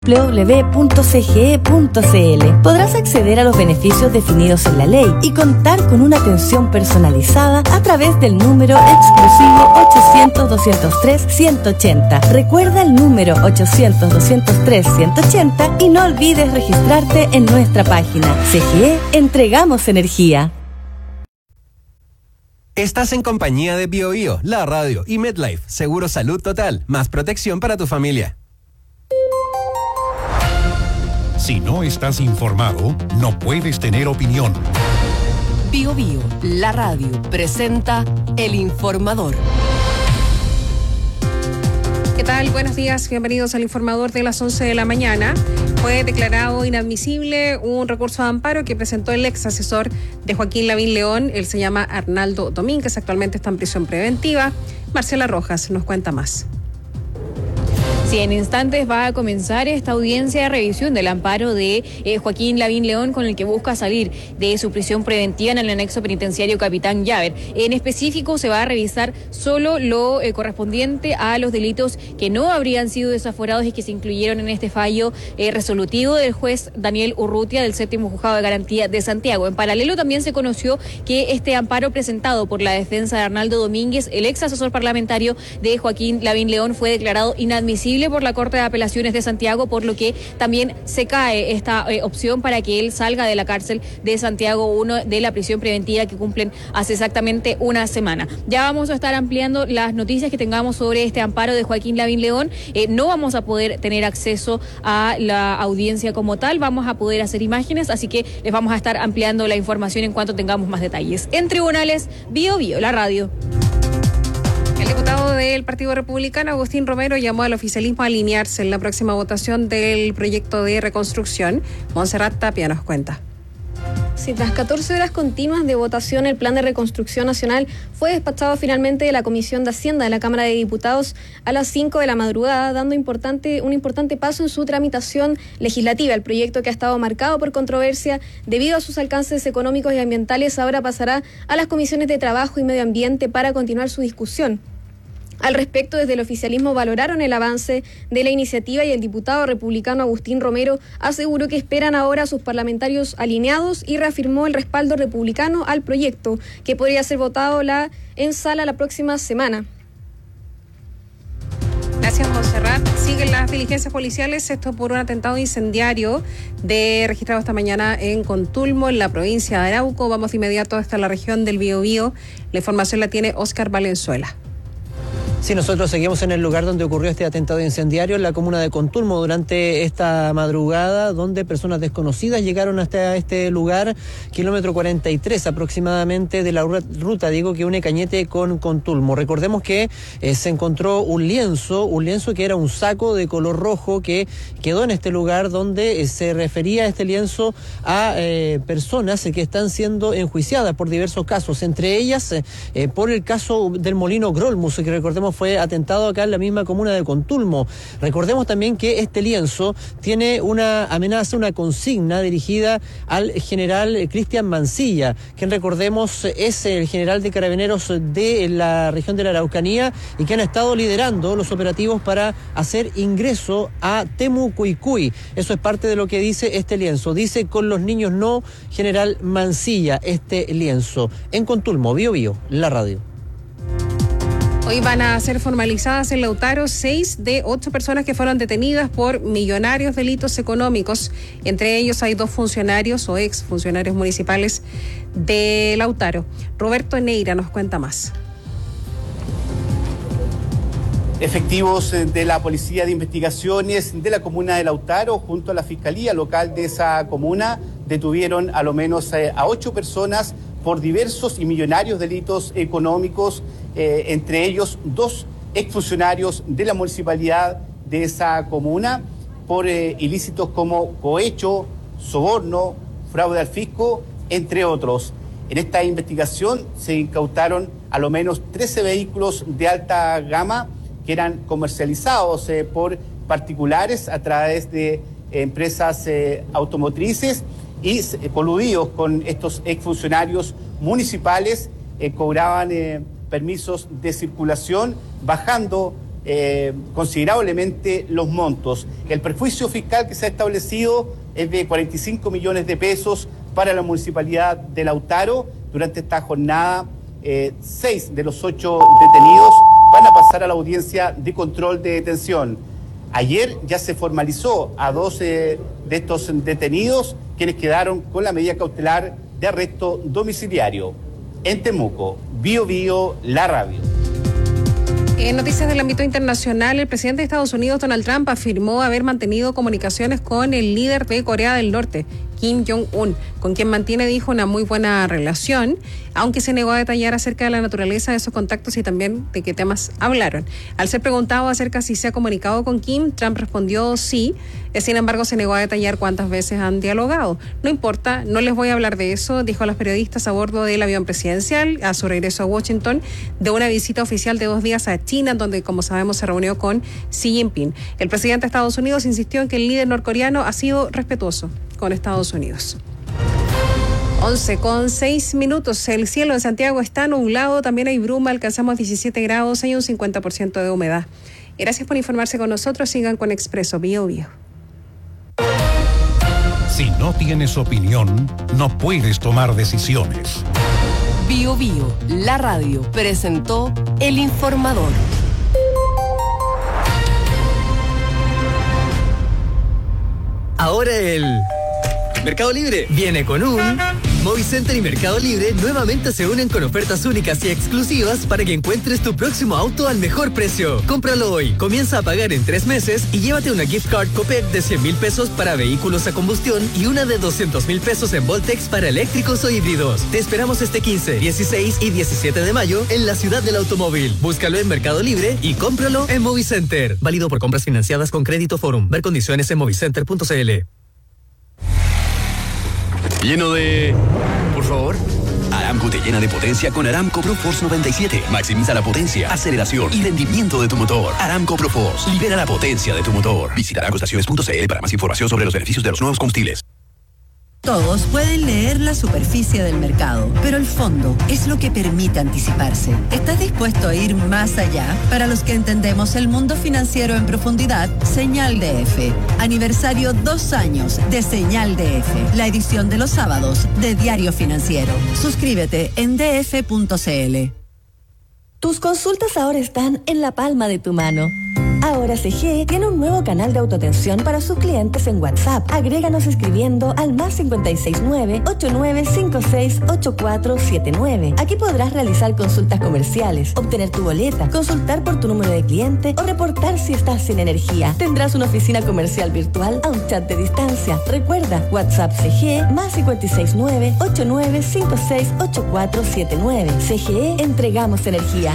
www.cge.cl. Podrás acceder a los beneficios definidos en la ley y contar con una atención personalizada a través del número exclusivo 800-203-180. Recuerda el número 800-203-180 y no olvides registrarte en nuestra página. CGE, entregamos energía. Estás en compañía de BioBio, la radio y MedLife, Seguro Salud Total, más protección para tu familia. Si no estás informado, no puedes tener opinión. BioBio, la radio, presenta El Informador. ¿Qué tal? Buenos días, bienvenidos al Informador de las 11 de la mañana. Fue declarado inadmisible un recurso de amparo que presentó el ex asesor de Joaquín Lavín León. Él se llama Arnaldo Domínguez, actualmente está en prisión preventiva. Marcela Rojas nos cuenta más. Sí, en instantes va a comenzar esta audiencia de revisión del amparo de Joaquín Lavín León, con el que busca salir de su prisión preventiva en el anexo penitenciario Capitán Llaver. En específico, se va a revisar solo lo correspondiente a los delitos que no habrían sido desaforados y que se incluyeron en este fallo resolutivo del juez Daniel Urrutia del 7º Juzgado de Garantía de Santiago. En paralelo, también se conoció que este amparo presentado por la defensa de Arnaldo Domínguez, el ex asesor parlamentario de Joaquín Lavín León, fue declarado inadmisible por la Corte de Apelaciones de Santiago, por lo que también se cae esta opción para que él salga de la cárcel de Santiago 1 de la prisión preventiva que cumplen hace exactamente una semana. Ya vamos a estar ampliando las noticias que tengamos sobre este amparo de Joaquín Lavín León. No vamos a poder tener acceso a la audiencia como tal, vamos a poder hacer imágenes, así que les vamos a estar ampliando la información en cuanto tengamos más detalles. En tribunales, BioBio, la radio. El diputado del Partido Republicano, Agustín Romero, llamó al oficialismo a alinearse en la próxima votación del proyecto de reconstrucción. Montserrat Tapia nos cuenta. Sí, tras 14 horas continuas de votación, el Plan de Reconstrucción Nacional fue despachado finalmente de la Comisión de Hacienda de la Cámara de Diputados a las 5 de la madrugada, dando un importante paso en su tramitación legislativa. El proyecto, que ha estado marcado por controversia debido a sus alcances económicos y ambientales, ahora pasará a las comisiones de Trabajo y Medio Ambiente para continuar su discusión. Al respecto, desde el oficialismo valoraron el avance de la iniciativa y el diputado republicano Agustín Romero aseguró que esperan ahora a sus parlamentarios alineados y reafirmó el respaldo republicano al proyecto, que podría ser votado en sala la próxima semana. Gracias, Montserrat. Siguen las diligencias policiales, esto por un atentado incendiario registrado esta mañana en Contulmo, en la provincia de Arauco. Vamos de inmediato hasta la región del Biobío. La información la tiene Óscar Valenzuela. Sí, nosotros seguimos en el lugar donde ocurrió este atentado incendiario en la comuna de Contulmo durante esta madrugada, donde personas desconocidas llegaron hasta este lugar, kilómetro 43 aproximadamente de la ruta, que une Cañete con Contulmo. Recordemos que se encontró un lienzo que era un saco de color rojo que quedó en este lugar, donde se refería a este lienzo a personas que están siendo enjuiciadas por diversos casos, entre ellas por el caso del molino Grolmus, que recordemos fue atentado acá en la misma comuna de Contulmo. Recordemos también que este lienzo tiene una amenaza, una consigna dirigida al general Cristian Mancilla, quien, recordemos, es el general de carabineros de la región de la Araucanía y que han estado liderando los operativos para hacer ingreso a Temucuicui. Eso es parte de lo que dice este lienzo. Dice: con los niños no, general Mancilla, este lienzo. En Contulmo, BioBio, la radio. Hoy van a ser formalizadas en Lautaro 6 de 8 personas que fueron detenidas por millonarios delitos económicos. Entre ellos hay 2 funcionarios o exfuncionarios municipales de Lautaro. Roberto Neira nos cuenta más. Efectivos de la Policía de Investigaciones de la comuna de Lautaro, junto a la Fiscalía Local de esa comuna, detuvieron a lo menos a 8 personas por diversos y millonarios delitos económicos, entre ellos 2 exfuncionarios de la municipalidad de esa comuna, por ilícitos como cohecho, soborno, fraude al fisco, entre otros. En esta investigación se incautaron a lo menos 13 vehículos de alta gama que eran comercializados por particulares a través de empresas automotrices y coludidos con estos exfuncionarios municipales cobraban permisos de circulación, bajando considerablemente los montos. El perjuicio fiscal que se ha establecido es de 45 millones de pesos para la Municipalidad de Lautaro. Durante esta jornada, 6 de los 8 detenidos van a pasar a la audiencia de control de detención. Ayer ya se formalizó a 12 de estos detenidos, quienes quedaron con la medida cautelar de arresto domiciliario. En Temuco, Bío Bío, la radio. En noticias del ámbito internacional, el presidente de Estados Unidos, Donald Trump, afirmó haber mantenido comunicaciones con el líder de Corea del Norte, Kim Jong-un, con quien mantiene, dijo, una muy buena relación, aunque se negó a detallar acerca de la naturaleza de esos contactos y también de qué temas hablaron. Al ser preguntado acerca si se ha comunicado con Kim, Trump respondió sí, sin embargo se negó a detallar cuántas veces han dialogado. No importa, no les voy a hablar de eso, dijo a los periodistas a bordo del avión presidencial a su regreso a Washington de una visita oficial de 2 días a China, donde, como sabemos, se reunió con Xi Jinping. El presidente de Estados Unidos insistió en que el líder norcoreano ha sido respetuoso con Estados Unidos. 11:06. El cielo de Santiago está nublado, también hay bruma, alcanzamos 17 grados, hay un 50% de humedad. Gracias por informarse con nosotros, sigan con Expreso Bío Bío. Si no tienes opinión, no puedes tomar decisiones. Bío Bío, la radio, presentó El Informador. Ahora el Mercado Libre viene con un Movicenter y Mercado Libre nuevamente se unen con ofertas únicas y exclusivas para que encuentres tu próximo auto al mejor precio. Cómpralo hoy, comienza a pagar en 3 meses y llévate una gift card Copec de 100,000 pesos para vehículos a combustión y una de 200,000 pesos en Voltex para eléctricos o híbridos. Te esperamos este 15, 16 y 17 de mayo en la ciudad del automóvil. Búscalo en Mercado Libre y cómpralo en Movicenter. Válido por compras financiadas con Crédito Forum. Ver condiciones en movicenter.cl. Lleno de... Por favor. Aramco te llena de potencia con Aramco ProForce 97. Maximiza la potencia, aceleración y rendimiento de tu motor. Aramco ProForce. Libera la potencia de tu motor. Visita aramcoestaciones.cl para más información sobre los beneficios de los nuevos combustibles. Todos pueden leer la superficie del mercado, pero el fondo es lo que permite anticiparse. ¿Estás dispuesto a ir más allá? Para los que entendemos el mundo financiero en profundidad, Señal DF. Aniversario 2 años de Señal DF, la edición de los sábados de Diario Financiero. Suscríbete en df.cl. Tus consultas ahora están en la palma de tu mano. Ahora CGE tiene un nuevo canal de autoatención para sus clientes en WhatsApp. Agréganos escribiendo al +569 8956 8479. Aquí podrás realizar consultas comerciales, obtener tu boleta, consultar por tu número de cliente o reportar si estás sin energía. Tendrás una oficina comercial virtual a un chat de distancia. Recuerda, WhatsApp CGE +569 8956 8479. CGE, entregamos energía.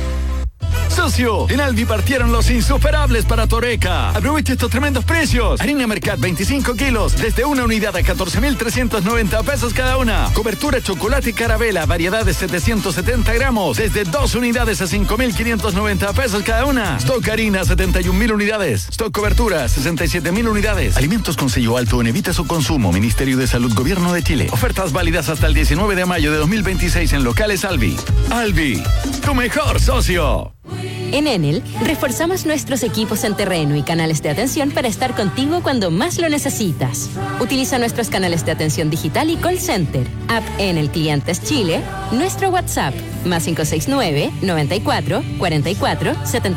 Socio, en Albi partieron los insuperables para Toreca. Aprovecha estos tremendos precios. Harina Mercat 25 kilos, desde una unidad a 14,390 pesos cada una. Cobertura chocolate carabela, variedad de 770 gramos, desde 2 unidades a 5,590 pesos cada una. Stock harina, 71,000 unidades. Stock cobertura, 67,000 unidades. Alimentos con sello alto en Evita su consumo. Ministerio de Salud, Gobierno de Chile. Ofertas válidas hasta el 19 de mayo de 2026 en locales Albi. Albi, tu mejor socio. En Enel, reforzamos nuestros equipos en terreno y canales de atención para estar contigo cuando más lo necesitas. Utiliza nuestros canales de atención digital y call center, app Enel Clientes Chile, nuestro WhatsApp, +569 94 44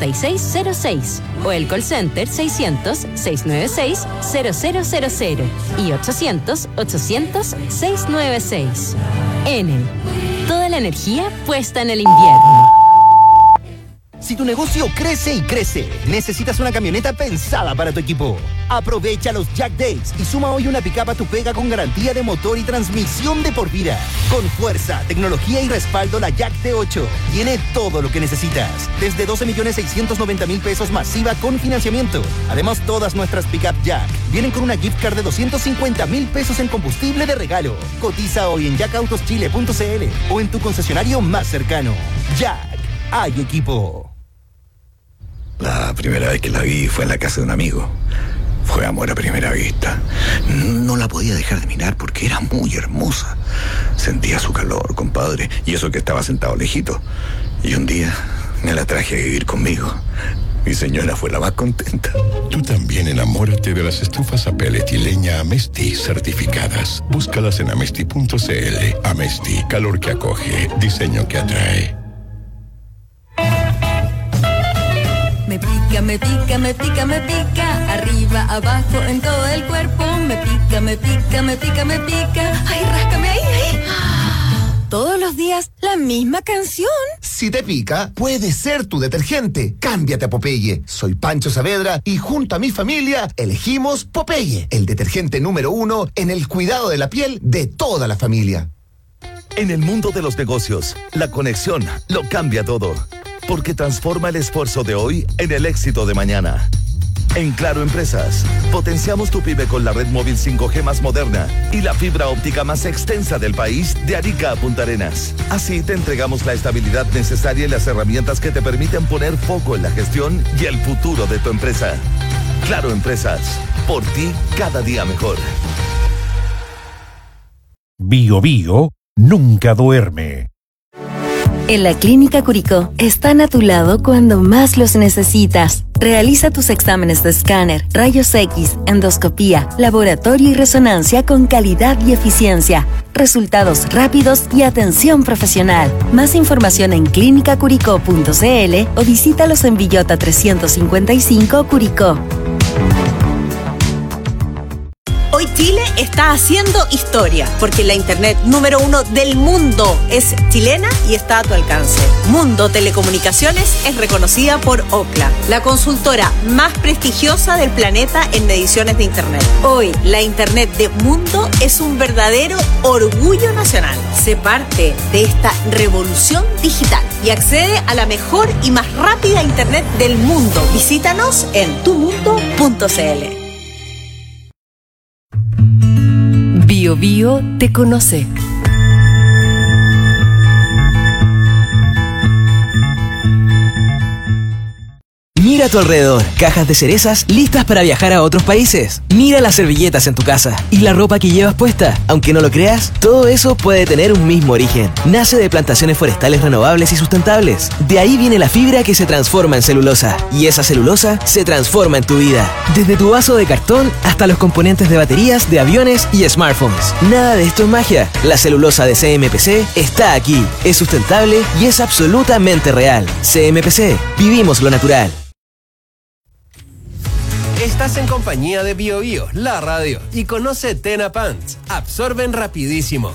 7606 o el call center 600 696 0000 y 800 800 696. Enel, toda la energía puesta en el invierno. Si tu negocio crece y crece, necesitas una camioneta pensada para tu equipo. Aprovecha los Jack Days y suma hoy una pickup a tu pega con garantía de motor y transmisión de por vida. Con fuerza, tecnología y respaldo, la Jack T8 tiene todo lo que necesitas. Desde 12,690,000 pesos masiva con financiamiento. Además, todas nuestras pickup Jack vienen con una gift card de 250,000 pesos en combustible de regalo. Cotiza hoy en jackautoschile.cl o en tu concesionario más cercano. Jack, hay equipo. La primera vez que la vi fue en la casa de un amigo. Fue amor a primera vista. No la podía dejar de mirar porque era muy hermosa. Sentía su calor, compadre, y eso que estaba sentado lejito. Y un día me la traje a vivir conmigo. Mi señora fue la más contenta. Tú también enamórate de las estufas a pellet y leña Amesti certificadas. Búscalas en amesti.cl. Amesti, calor que acoge, diseño que atrae. Me pica, me pica, me pica, me pica. Arriba, abajo, en todo el cuerpo. Me pica, me pica, me pica, me pica. Ay, ráscame ahí, ahí. Todos los días, la misma canción. Si te pica, puede ser tu detergente. Cámbiate a Popeye. Soy Pancho Saavedra y junto a mi familia elegimos Popeye, el detergente número 1 en el cuidado de la piel de toda la familia. En el mundo de los negocios, la conexión lo cambia todo, porque transforma el esfuerzo de hoy en el éxito de mañana. En Claro Empresas, potenciamos tu pyme con la red móvil 5G más moderna y la fibra óptica más extensa del país de Arica a Punta Arenas. Así te entregamos la estabilidad necesaria y las herramientas que te permiten poner foco en la gestión y el futuro de tu empresa. Claro Empresas, por ti cada día mejor. Bio Bio nunca duerme. En la Clínica Curicó están a tu lado cuando más los necesitas. Realiza tus exámenes de escáner, rayos X, endoscopía, laboratorio y resonancia con calidad y eficiencia. Resultados rápidos y atención profesional. Más información en clinicacuricó.cl o visítalos en Villota 355 Curicó. Hoy Chile está haciendo historia, porque la internet número 1 del mundo es chilena y está a tu alcance. Mundo Telecomunicaciones es reconocida por Ookla, la consultora más prestigiosa del planeta en mediciones de internet. Hoy, la internet de Mundo es un verdadero orgullo nacional. Sé parte de esta revolución digital y accede a la mejor y más rápida internet del mundo. Visítanos en tumundo.cl. Bio Bio te conoce. Mira a tu alrededor, cajas de cerezas listas para viajar a otros países. Mira las servilletas en tu casa y la ropa que llevas puesta. Aunque no lo creas, todo eso puede tener un mismo origen. Nace de plantaciones forestales renovables y sustentables. De ahí viene la fibra que se transforma en celulosa. Y esa celulosa se transforma en tu vida. Desde tu vaso de cartón hasta los componentes de baterías, de aviones y smartphones. Nada de esto es magia. La celulosa de CMPC está aquí. Es sustentable y es absolutamente real. CMPC, vivimos lo natural. Estás en compañía de Bio Bio, la radio, y conoce Tena Pants. Absorben rapidísimo.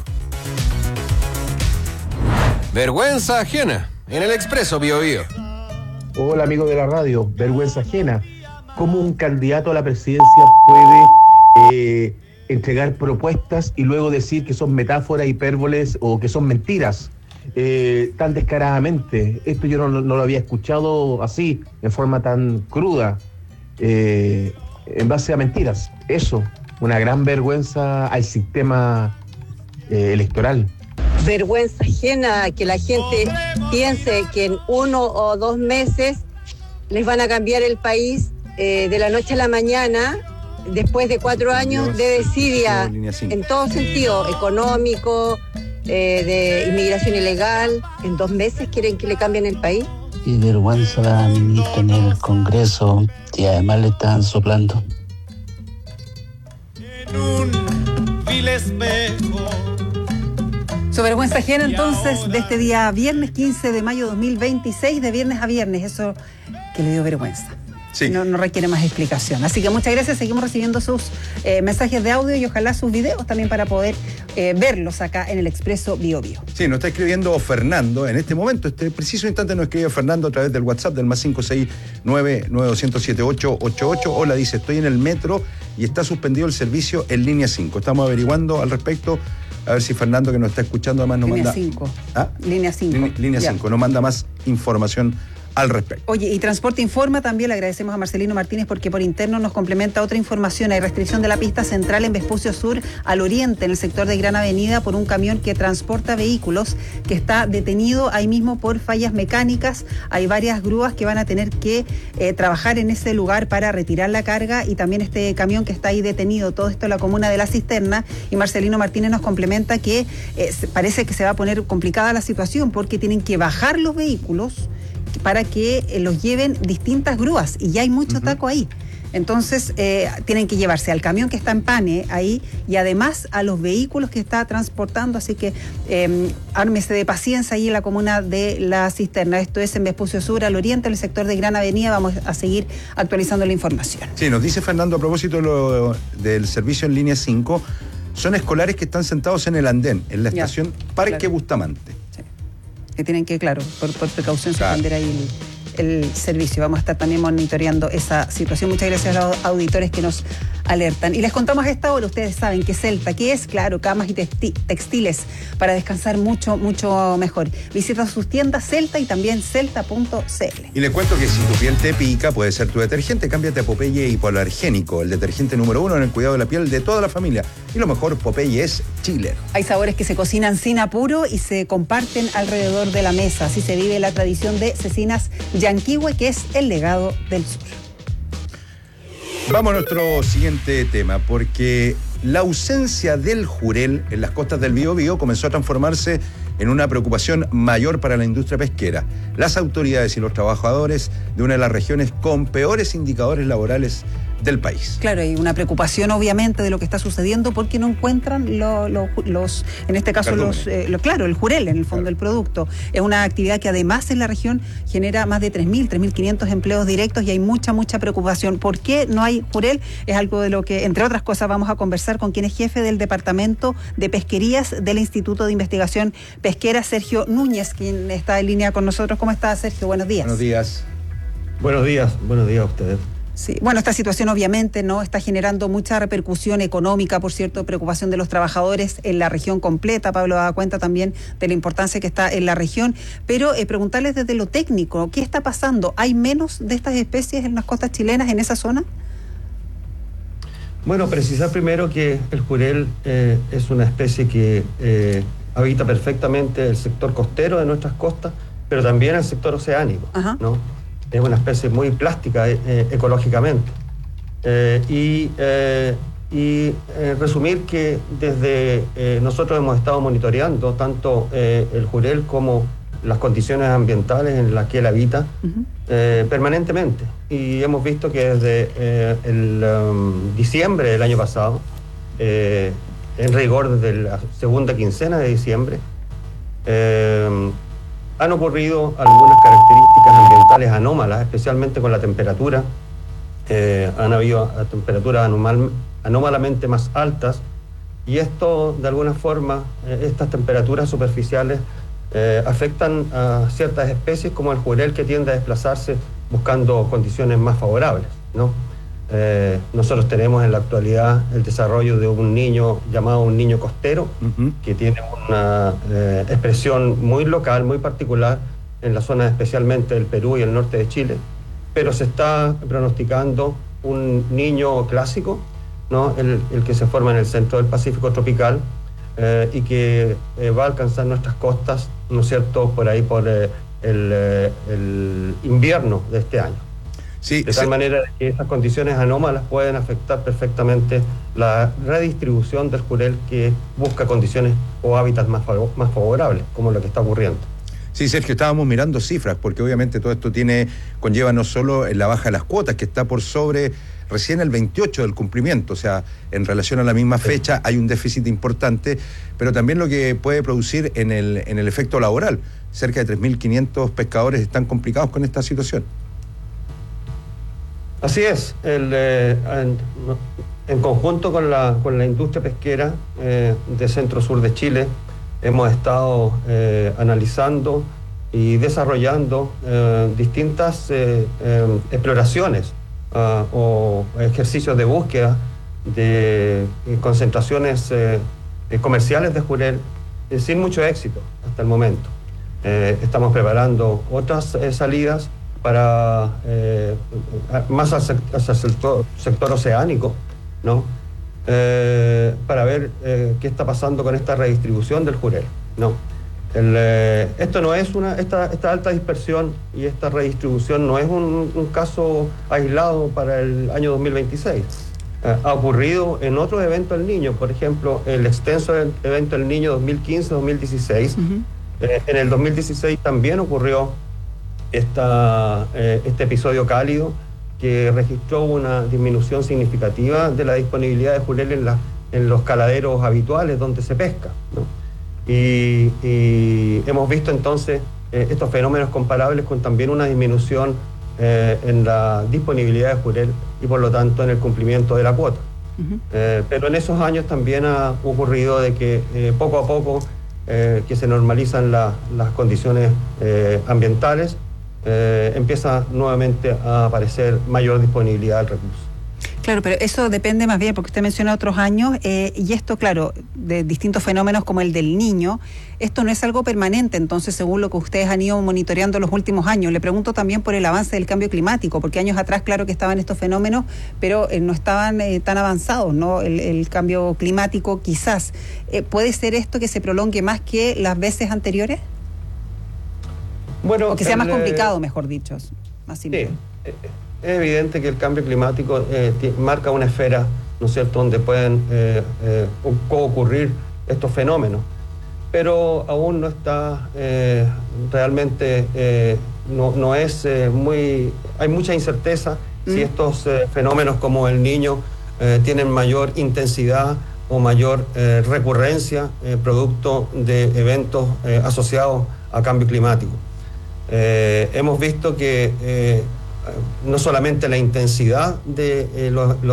Vergüenza ajena, en el Expreso Bio Bio. Hola amigos de la radio, vergüenza ajena. ¿Cómo un candidato a la presidencia puede entregar propuestas y luego decir que son metáforas, hipérboles o que son mentiras tan descaradamente? Esto yo no lo había escuchado así, en forma tan cruda. En base a mentiras. Eso, una gran vergüenza al sistema electoral. Vergüenza ajena que la gente piense que en 1 o 2 meses les van a cambiar el país de la noche a la mañana, después de 4 años de desidia en todo sentido, económico, de inmigración ilegal. ¿En 2 meses quieren que le cambien el país? Y vergüenza la ministra en el Congreso y además le están soplando. Su vergüenza ajena entonces de este día viernes 15 de mayo 2026, de viernes a viernes, eso que le dio vergüenza. Sí. No requiere más explicación. Así que muchas gracias, seguimos recibiendo sus mensajes de audio y ojalá sus videos también para poder verlos acá en el Expreso Bio Bio. Sí, nos está escribiendo Fernando en este momento, este preciso instante nos escribe Fernando a través del WhatsApp del más 569-9207-888. Hola, dice, estoy en el metro y está suspendido el servicio en línea 5. Estamos averiguando al respecto, a ver si Fernando, que nos está escuchando, además nos manda... Línea 5. Línea 5, nos manda más información al respecto. Oye, y Transporte Informa también le agradecemos a Marcelino Martínez porque por interno nos complementa otra información. Hay restricción de la pista central en Vespucio Sur al oriente, en el sector de Gran Avenida, por un camión que transporta vehículos que está detenido ahí mismo por fallas mecánicas. Hay varias grúas que van a tener que trabajar en ese lugar para retirar la carga y también este camión que está ahí detenido. Todo esto en la comuna de La Cisterna, y Marcelino Martínez nos complementa que parece que se va a poner complicada la situación porque tienen que bajar los vehículos para que los lleven distintas grúas, y ya hay mucho taco ahí. Entonces, tienen que llevarse al camión que está en Pane ahí y además a los vehículos que está transportando. Así que ármese de paciencia ahí en la comuna de La Cisterna. Esto es en Vespucio Sur, al oriente, en el sector de Gran Avenida. Vamos a seguir actualizando la información. Sí, nos dice Fernando a propósito del servicio en línea 5. Son escolares que están sentados en el andén, en la estación Parque Bustamante. Sí. Que tienen que, claro, por precaución, suspender ahí el servicio. Vamos a estar también monitoreando esa situación. Muchas gracias a los auditores que nos alertan. Y les contamos a esta hora, ustedes saben que Celta, que es, claro, camas y textiles para descansar mucho, mucho mejor. Visita sus tiendas Celta y también celta.cl. Y les cuento que si tu piel te pica, puede ser tu detergente. Cámbiate a Popeye Hipoalergénico, el detergente número 1 en el cuidado de la piel de toda la familia. Y lo mejor, Popeye es chileno. Hay sabores que se cocinan sin apuro y se comparten alrededor de la mesa. Así se vive la tradición de Cecinas Yanquihue, que es el legado del sur. Vamos a nuestro siguiente tema, porque la ausencia del jurel en las costas del Biobío comenzó a transformarse en una preocupación mayor para la industria pesquera. Las autoridades y los trabajadores de una de las regiones con peores indicadores laborales del país. Claro, hay una preocupación obviamente de lo que está sucediendo porque no encuentran los en este caso el jurel en el fondo del producto. Es una actividad que además en la región genera más de 3.500 empleos directos y hay mucha preocupación. ¿Por qué no hay jurel? Es algo de lo que, entre otras cosas, vamos a conversar con quien es jefe del Departamento de Pesquerías del Instituto de Investigación Pesquera, Sergio Núñez, quien está en línea con nosotros. ¿Cómo está, Sergio? Buenos días. Buenos días. Buenos días a ustedes. Sí, bueno, esta situación obviamente no está generando mucha repercusión económica, por cierto, preocupación de los trabajadores en la región completa. Pablo da cuenta también de la importancia que está en la región, pero preguntarles desde lo técnico, ¿qué está pasando? ¿Hay menos de estas especies en las costas chilenas, en esa zona? Bueno, precisar primero que el jurel es una especie que habita perfectamente el sector costero de nuestras costas, pero también el sector oceánico, ¿no? Es una especie muy plástica ecológicamente. Resumir que desde nosotros hemos estado monitoreando tanto el jurel como las condiciones ambientales en las que él habita permanentemente. Y hemos visto que desde el diciembre del año pasado, en rigor desde la segunda quincena de diciembre, han ocurrido algunas características ambientales anómalas, especialmente con la temperatura. Han habido temperaturas anómalamente más altas y esto, de alguna forma, estas temperaturas superficiales afectan a ciertas especies como el jurel, que tiende a desplazarse buscando condiciones más favorables, ¿no? Nosotros tenemos en la actualidad el desarrollo de un niño llamado un niño costero, que tiene una expresión muy local, muy particular en la zona especialmente del Perú y el norte de Chile, pero se está pronosticando un niño clásico, ¿no? El que se forma en el centro del Pacífico tropical y que va a alcanzar nuestras costas, ¿no es cierto?, por ahí por el invierno de este año. Sí, de tal manera que esas condiciones anómalas pueden afectar perfectamente la redistribución del jurel, que busca condiciones o hábitats más favorables, como lo que está ocurriendo. Sí, Sergio, estábamos mirando cifras, porque obviamente todo esto conlleva no solo la baja de las cuotas, que está por sobre recién el 28 del cumplimiento, o sea, en relación a la misma fecha hay un déficit importante, pero también lo que puede producir en el efecto laboral. Cerca de 3.500 pescadores están complicados con esta situación. Así es, en conjunto con la industria pesquera de centro-sur de Chile, hemos estado analizando y desarrollando distintas exploraciones o ejercicios de búsqueda de concentraciones comerciales de jurel sin mucho éxito hasta el momento. Estamos preparando otras salidas para más hacia el sector oceánico, ¿no? Para ver qué está pasando con esta redistribución del jurel, ¿no? Esto no es esta alta dispersión y esta redistribución no es un caso aislado para el año 2026. Ha ocurrido en otros eventos del Niño, por ejemplo, el extenso evento del Niño 2015-2016. En el 2016 también ocurrió este episodio cálido que registró una disminución significativa de la disponibilidad de jurel en los caladeros habituales donde se pesca, ¿no? Y hemos visto entonces estos fenómenos comparables con también una disminución en la disponibilidad de jurel y por lo tanto en el cumplimiento de la cuota. Pero en esos años también ha ocurrido de que poco a poco que se normalizan las condiciones ambientales, empieza nuevamente a aparecer mayor disponibilidad del recurso. Claro, pero eso depende más bien, porque usted menciona otros años, y esto, claro, de distintos fenómenos como el del Niño, esto no es algo permanente, entonces, según lo que ustedes han ido monitoreando los últimos años. Le pregunto también por el avance del cambio climático, porque años atrás, claro que estaban estos fenómenos, pero no estaban tan avanzados, ¿no? El cambio climático, quizás. ¿Puede ser esto que se prolongue más que las veces anteriores? Bueno, o que sea más complicado, mejor dicho. Más simple. Sí. Es evidente que el cambio climático marca una esfera, ¿no es cierto?, donde pueden ocurrir estos fenómenos, pero aún no está realmente, no es muy... Hay mucha incerteza si estos fenómenos como el Niño tienen mayor intensidad o mayor recurrencia producto de eventos asociados a cambio climático. Hemos visto que no solamente la intensidad de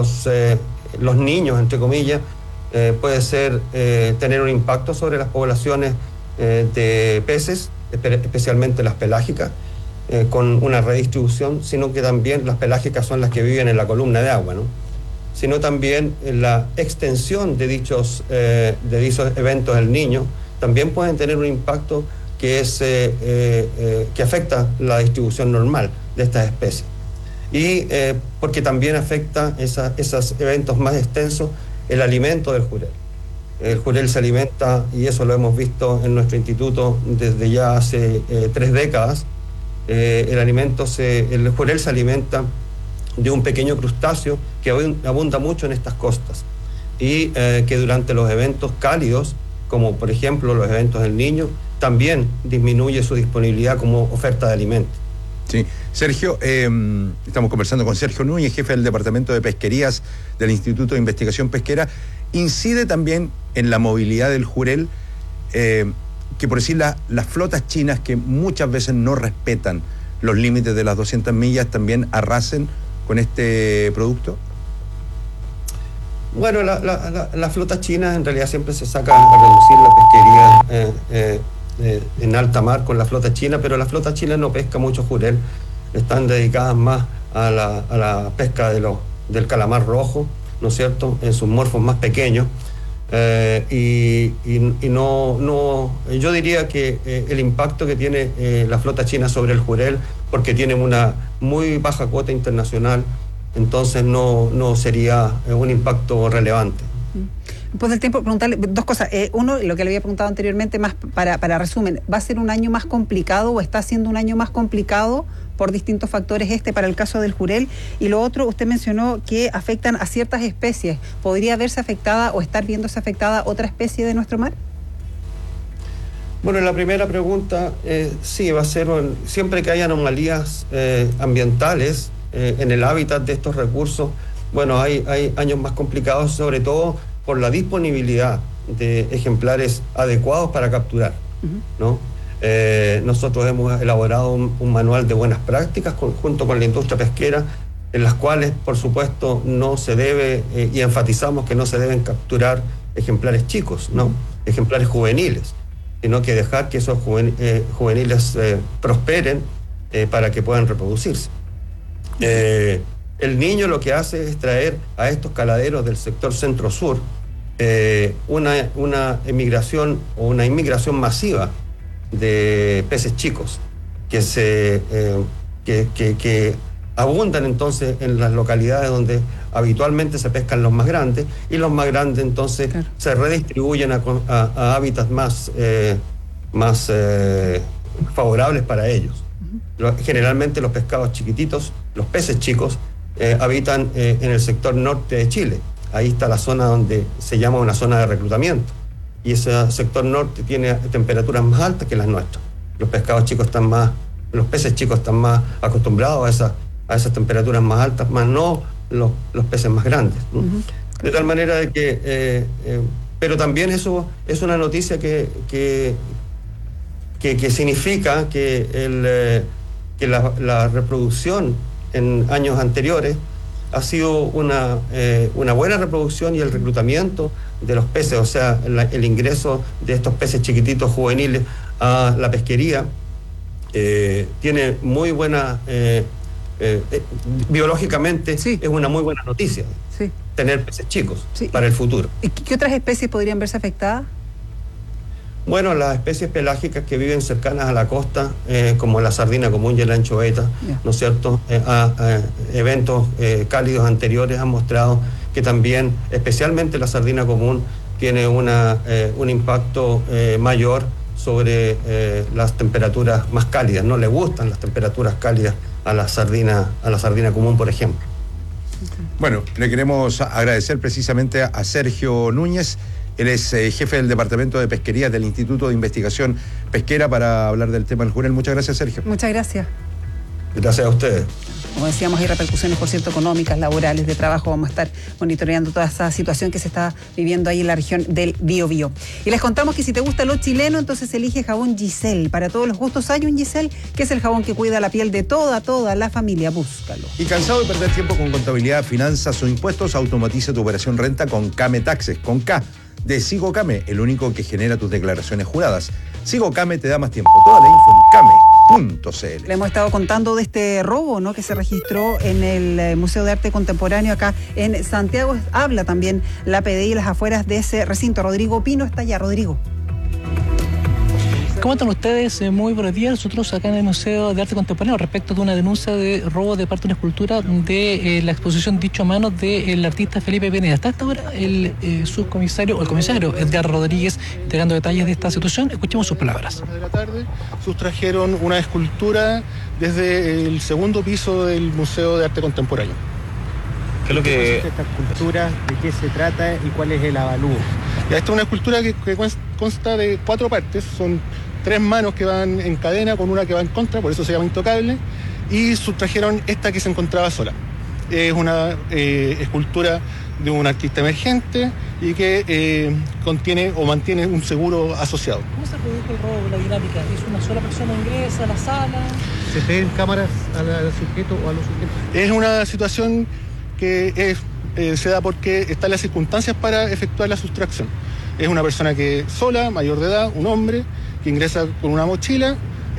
los niños, entre comillas, puede ser tener un impacto sobre las poblaciones de peces, especialmente las pelágicas, con una redistribución, sino que también las pelágicas son las que viven en la columna de agua, ¿no? Sino también la extensión de dichos eventos del Niño también pueden tener un impacto que afecta la distribución normal de estas especies. Y porque también afecta esos eventos más extensos el alimento del jurel. El jurel se alimenta, y eso lo hemos visto en nuestro instituto desde ya hace 3 décadas, el jurel se alimenta de un pequeño crustáceo que abunda mucho en estas costas y que durante los eventos cálidos, como por ejemplo los eventos del Niño, también disminuye su disponibilidad como oferta de alimentos. Sí, Sergio, estamos conversando con Sergio Núñez, jefe del Departamento de Pesquerías del Instituto de Investigación Pesquera. Incide también en la movilidad del jurel, que por decir las flotas chinas que muchas veces no respetan los límites de las 200 millas también arrasen con este producto. Bueno, las flotas chinas en realidad siempre se saca a reducir la pesquería en alta mar con la flota china, pero la flota china no pesca mucho jurel, están dedicadas más a la pesca del calamar rojo, ¿no es cierto?, en sus morfos más pequeños, yo diría que el impacto que tiene la flota china sobre el jurel, porque tiene una muy baja cuota internacional, entonces no sería un impacto relevante. Después del tiempo, preguntarle 2 cosas. Uno, lo que le había preguntado anteriormente, más para resumen, ¿va a ser un año más complicado o está siendo un año más complicado por distintos factores para el caso del jurel? Y lo otro, usted mencionó que afectan a ciertas especies. ¿Podría verse afectada o estar viéndose afectada otra especie de nuestro mar? Bueno, la primera pregunta, sí, va a ser siempre que haya anomalías ambientales en el hábitat de estos recursos. Bueno, hay años más complicados, sobre todo por la disponibilidad de ejemplares adecuados para capturar, ¿no? Nosotros hemos elaborado un manual de buenas prácticas junto con la industria pesquera, en las cuales, por supuesto, no se debe, y enfatizamos que no se deben capturar ejemplares chicos, ¿no?, ejemplares juveniles, sino que dejar que esos juveniles prosperen para que puedan reproducirse. El Niño lo que hace es traer a estos caladeros del sector centro-sur una emigración o una inmigración masiva de peces chicos que abundan entonces en las localidades donde habitualmente se pescan los más grandes, y los más grandes entonces se redistribuyen a hábitats más favorables para ellos. Generalmente los pescados chiquititos, los peces chicos, habitan en el sector norte de Chile. Ahí está la zona donde se llama una zona de reclutamiento, y ese sector norte tiene temperaturas más altas que las nuestras. Los pescados chicos están más los peces chicos están más acostumbrados a esas temperaturas más altas, más no los peces más grandes, ¿no? De tal manera de que pero también eso es una noticia que significa que la reproducción en años anteriores ha sido una buena reproducción, y el reclutamiento de los peces, o sea, el ingreso de estos peces chiquititos juveniles a la pesquería, tiene muy buena, biológicamente es una muy buena noticia, tener peces chicos para el futuro. ¿Y qué otras especies podrían verse afectadas? Bueno, las especies pelágicas que viven cercanas a la costa, como la sardina común y la anchoveta, ¿no es cierto? Eventos cálidos anteriores han mostrado que también, especialmente la sardina común, tiene un impacto mayor sobre las temperaturas más cálidas. No le gustan las temperaturas cálidas a la sardina común, por ejemplo. Bueno, le queremos agradecer precisamente a Sergio Núñez. Él es jefe del Departamento de Pesquería del Instituto de Investigación Pesquera, para hablar del tema del Jurel. Muchas gracias, Sergio. Muchas gracias. Gracias a ustedes. Como decíamos, hay repercusiones, por cierto, económicas, laborales, de trabajo. Vamos a estar monitoreando toda esta situación que se está viviendo ahí en la región del Biobío. Y les contamos que si te gusta lo chileno, entonces elige jabón Giselle. Para todos los gustos hay un Giselle, que es el jabón que cuida la piel de toda la familia. Búscalo. Y cansado de perder tiempo con contabilidad, finanzas o impuestos, automatiza tu operación renta con Kame Taxes, con K, de Sigo Kame, el único que genera tus declaraciones juradas. Sigo Kame te da más tiempo. Toda la info en kame.cl. Le hemos estado contando de este robo, ¿no?, que se registró en el Museo de Arte Contemporáneo acá en Santiago. Habla también la PDI y las afueras de ese recinto. Rodrigo Pino está allá. Rodrigo. ¿Cómo están ustedes? Muy buenos días. Nosotros acá en el Museo de Arte Contemporáneo, respecto de una denuncia de robo de parte de una escultura de la exposición Dicho a Mano del artista Felipe Pineda. Hasta esta hora el subcomisario, o el comisario Edgar Rodríguez, entregando detalles de esta situación. Escuchemos sus palabras. De la tarde sustrajeron una escultura desde el segundo piso del Museo de Arte Contemporáneo. ¿Qué es lo que esta escultura, de qué se trata y cuál es el avalúo? Ya, esta es una escultura que consta de 4 partes. Son 3 manos que van en cadena con una que va en contra, por eso se llama Intocable, y sustrajeron esta que se encontraba sola. Es una escultura de un artista emergente y que contiene o mantiene un seguro asociado. ¿Cómo se produjo el robo, la dinámica? ¿Es una sola persona ingresa a la sala? ¿Se ven cámaras al sujeto o a los sujetos? Es una situación que se da porque están las circunstancias para efectuar la sustracción. Es una persona que sola, mayor de edad, un hombre, que ingresa con una mochila,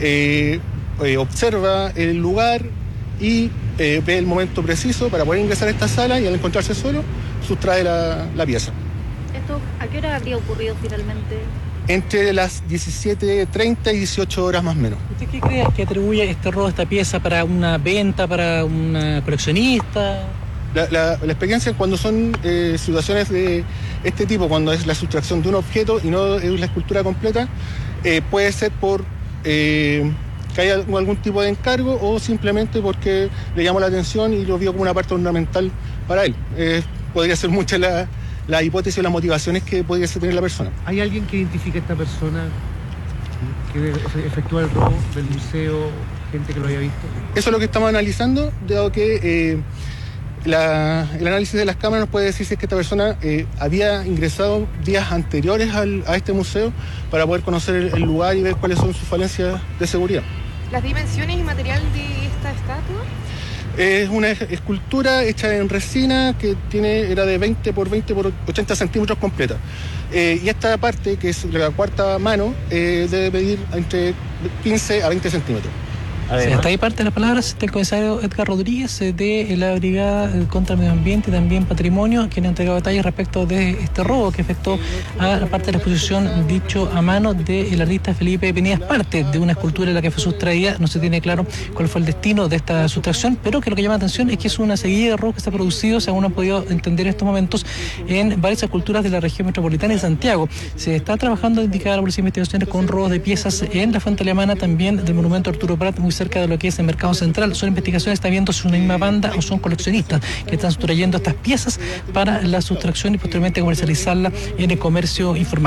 observa el lugar y ve el momento preciso para poder ingresar a esta sala, y al encontrarse solo, sustrae la pieza. ¿Esto a qué hora habría ocurrido finalmente? Entre las 17:30 y 18 horas más o menos. ¿Usted qué cree que atribuye este robo, esta pieza, para una venta, para una coleccionista? La experiencia cuando son situaciones de este tipo, cuando es la sustracción de un objeto y no es la escultura completa, puede ser por que haya algún tipo de encargo, o simplemente porque le llamó la atención y lo vio como una parte ornamental para él. Podría ser muchas la hipótesis o las motivaciones que podría tener la persona. ¿Hay alguien que identifique a esta persona que efectúa el robo del museo, gente que lo haya visto? Eso es lo que estamos analizando, dado que el análisis de las cámaras nos puede decir si es que esta persona había ingresado días anteriores a este museo, para poder conocer el lugar y ver cuáles son sus falencias de seguridad. ¿Las dimensiones y material de esta estatua? Es una escultura hecha en resina que era de 20 por 20 por 80 centímetros completa. Y esta parte, que es la 4ª mano, debe medir entre 15 a 20 centímetros. Sí, hasta ahí parte de las palabras del comisario Edgar Rodríguez de la Brigada contra el Medio Ambiente y también Patrimonio, quien ha entregado detalles respecto de este robo que afectó a la parte de la exposición Dicho a Mano del artista Felipe Pineda. Parte de una escultura en la que fue sustraída. No se tiene claro cuál fue el destino de esta sustracción, pero que lo que llama la atención es que es una seguida de robos que se ha producido, según han podido entender en estos momentos, en varias esculturas de la región metropolitana y Santiago. Se está trabajando, indicada la Policía de Investigaciones, con robos de piezas en la Fuente Alemana, también del monumento Arturo Prat, muy cerca de lo que es el Mercado Central. Son investigaciones, está viendo si es una misma banda o son coleccionistas que están sustrayendo estas piezas para la sustracción y posteriormente comercializarla en el comercio informal.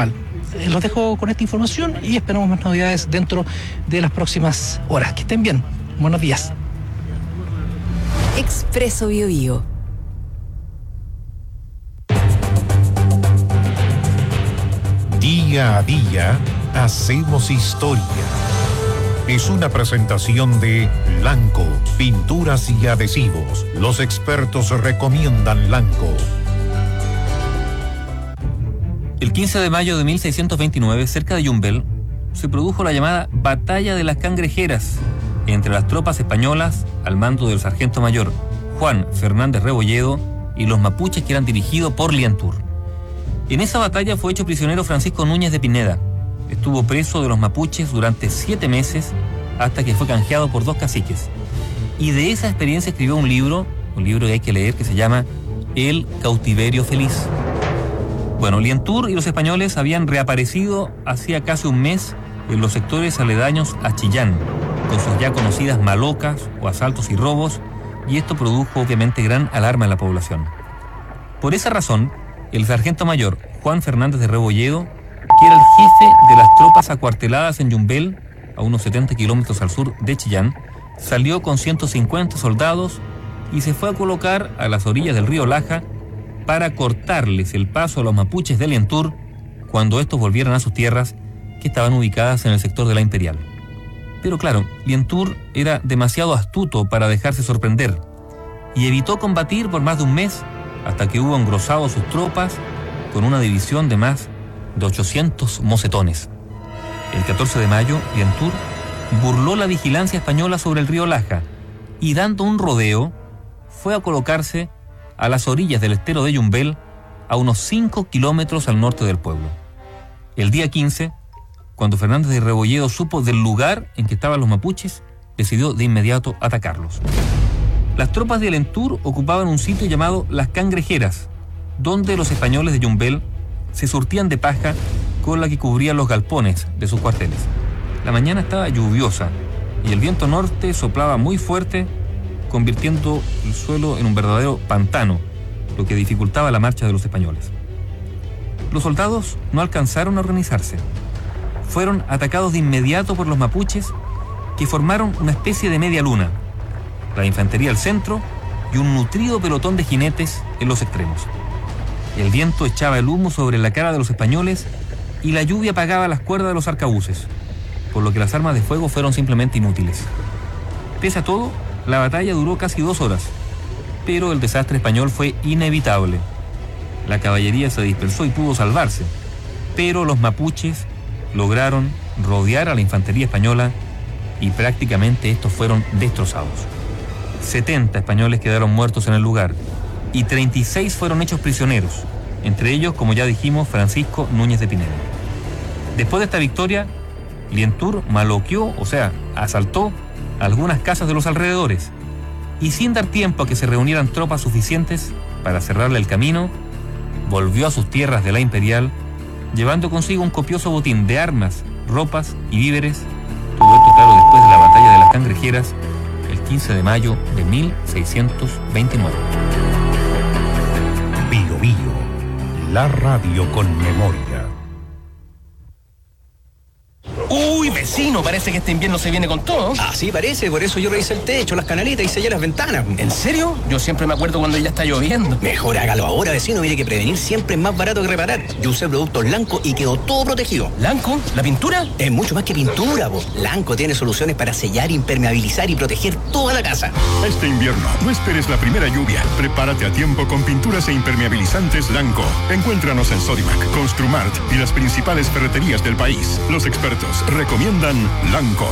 Los dejo con esta información y esperamos más novedades dentro de las próximas horas. Que estén bien. Buenos días. Expreso BioBio. Día a día hacemos historia. Es una presentación de Lanco, pinturas y adhesivos. Los expertos recomiendan Lanco. El 15 de mayo de 1629, cerca de Yumbel, se produjo la llamada Batalla de las Cangrejeras entre las tropas españolas al mando del sargento mayor Juan Fernández Rebolledo y los mapuches que eran dirigidos por Lientur. En esa batalla fue hecho prisionero Francisco Núñez de Pineda. Estuvo preso de los mapuches durante 7 meses hasta que fue canjeado por 2 caciques. Y de esa experiencia escribió un libro que hay que leer, que se llama El cautiverio feliz. Bueno, Lientur y los españoles habían reaparecido hacía casi un mes en los sectores aledaños a Chillán, con sus ya conocidas malocas o asaltos y robos, y esto produjo obviamente gran alarma en la población. Por esa razón, el sargento mayor Juan Fernández de Rebolledo, que era el jefe de las tropas acuarteladas en Yumbel, a unos 70 kilómetros al sur de Chillán, salió con 150 soldados y se fue a colocar a las orillas del río Laja para cortarles el paso a los mapuches de Lientur cuando estos volvieran a sus tierras, que estaban ubicadas en el sector de la Imperial. Pero claro, Lientur era demasiado astuto para dejarse sorprender y evitó combatir por más de un mes hasta que hubo engrosado sus tropas con una división de más de 800 mocetones. El 14 de mayo, Lientur burló la vigilancia española sobre el río Laja y, dando un rodeo, fue a colocarse a las orillas del estero de Yumbel, a unos 5 kilómetros al norte del pueblo. El día 15, cuando Fernández de Rebolledo supo del lugar en que estaban los mapuches, decidió de inmediato atacarlos. Las tropas de Lientur ocupaban un sitio llamado Las Cangrejeras, donde los españoles de Yumbel se surtían de paja con la que cubrían los galpones de sus cuarteles. La mañana estaba lluviosa y el viento norte soplaba muy fuerte, convirtiendo el suelo en un verdadero pantano, lo que dificultaba la marcha de los españoles. Los soldados no alcanzaron a organizarse. Fueron atacados de inmediato por los mapuches, que formaron una especie de media luna, la infantería al centro y un nutrido pelotón de jinetes en los extremos. El viento echaba el humo sobre la cara de los españoles y la lluvia apagaba las cuerdas de los arcabuces, por lo que las armas de fuego fueron simplemente inútiles. Pese a todo, la batalla duró casi 2 horas, pero el desastre español fue inevitable. La caballería se dispersó y pudo salvarse, pero los mapuches lograron rodear a la infantería española y prácticamente estos fueron destrozados. 70 españoles quedaron muertos en el lugar y 36 fueron hechos prisioneros, entre ellos, como ya dijimos, Francisco Núñez de Pineda. Después de esta victoria, Lientur maloqueó, o sea, asaltó algunas casas de los alrededores y, sin dar tiempo a que se reunieran tropas suficientes para cerrarle el camino, volvió a sus tierras de la Imperial, llevando consigo un copioso botín de armas, ropas y víveres. Todo esto, claro, después de la batalla de las Cangrejeras, el 15 de mayo de 1629. Bio Bio, la radio con memoria. Uy, vecino, parece que este invierno se viene con todo. Ah, sí, parece, por eso yo revisé el techo, las canaletas y sellé las ventanas. ¿En serio? Yo siempre me acuerdo cuando ya está lloviendo. Mejor hágalo ahora, vecino, mire que prevenir siempre es más barato que reparar. Yo usé productos Lanco y quedó todo protegido. ¿Lanco? ¿La pintura? Es mucho más que pintura, po. Lanco tiene soluciones para sellar, impermeabilizar y proteger toda la casa. Este invierno, no esperes la primera lluvia. Prepárate a tiempo con pinturas e impermeabilizantes Lanco. Encuéntranos en Sodimac, Construmart y las principales ferreterías del país. Los expertos recomiendan Lanco.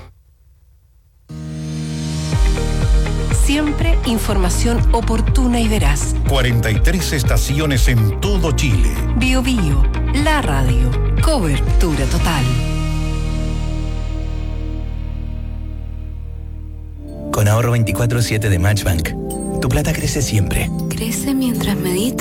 Siempre información oportuna y veraz. 43 estaciones en todo Chile. Bio Bio, la radio. Cobertura total. Con ahorro 24/7 de Matchbank, tu plata crece siempre. Crece mientras medito.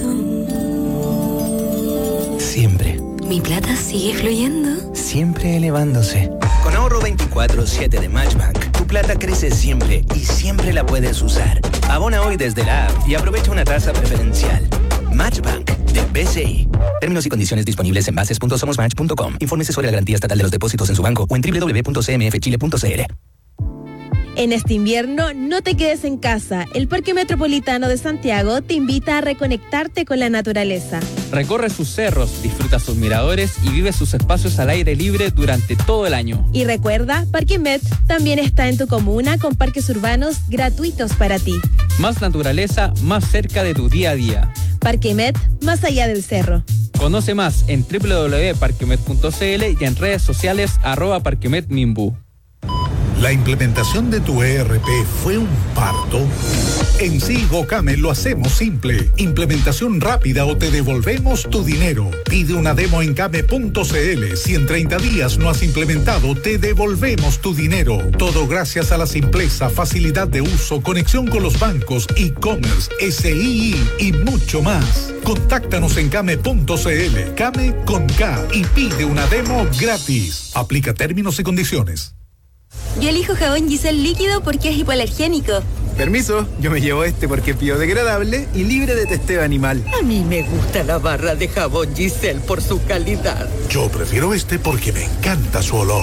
Siempre. Mi plata sigue fluyendo. Siempre elevándose. Con ahorro 24/7 de Matchbank, tu plata crece siempre y siempre la puedes usar. Abona hoy desde la app y aprovecha una tasa preferencial. Matchbank de BCI. Términos y condiciones disponibles en bases.somosmatch.com. Infórmese sobre la garantía estatal de los depósitos en su banco o en www.cmfchile.cl. En este invierno, no te quedes en casa. El Parque Metropolitano de Santiago te invita a reconectarte con la naturaleza. Recorre sus cerros, disfruta sus miradores y vive sus espacios al aire libre durante todo el año. Y recuerda, Parque Met también está en tu comuna con parques urbanos gratuitos para ti. Más naturaleza, más cerca de tu día a día. Parque Met, más allá del cerro. Conoce más en www.parquemet.cl y en redes sociales @parquemetminbu. ¿La implementación de tu ERP fue un parto? En Sigo Came lo hacemos simple. Implementación rápida o te devolvemos tu dinero. Pide una demo en came.cl. Si en 30 días no has implementado, te devolvemos tu dinero. Todo gracias a la simpleza, facilidad de uso, conexión con los bancos, e-commerce, SII y mucho más. Contáctanos en came.cl. Came con K y pide una demo gratis. Aplica términos y condiciones. Yo elijo jabón Giselle líquido porque es hipoalergénico. Permiso, yo me llevo este porque es biodegradable y libre de testeo animal. A mí me gusta la barra de jabón Giselle por su calidad. Yo prefiero este porque me encanta su olor.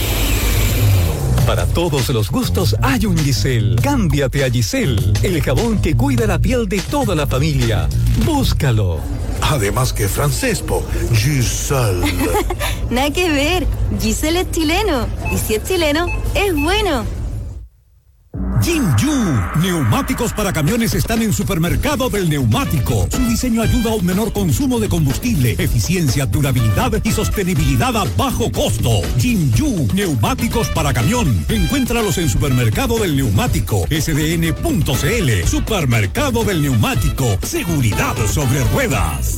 Para todos los gustos hay un Giselle. Cámbiate a Giselle, el jabón que cuida la piel de toda la familia. Búscalo. Además que francés, Giselle. Nada que ver, Giselle es chileno. Y si es chileno, es bueno. Jinju, neumáticos para camiones están en Supermercado del Neumático. Su diseño ayuda a un menor consumo de combustible, eficiencia, durabilidad y sostenibilidad a bajo costo. Jinju, neumáticos para camión. Encuéntralos en Supermercado del Neumático, sdn.cl. Supermercado del Neumático, seguridad sobre ruedas.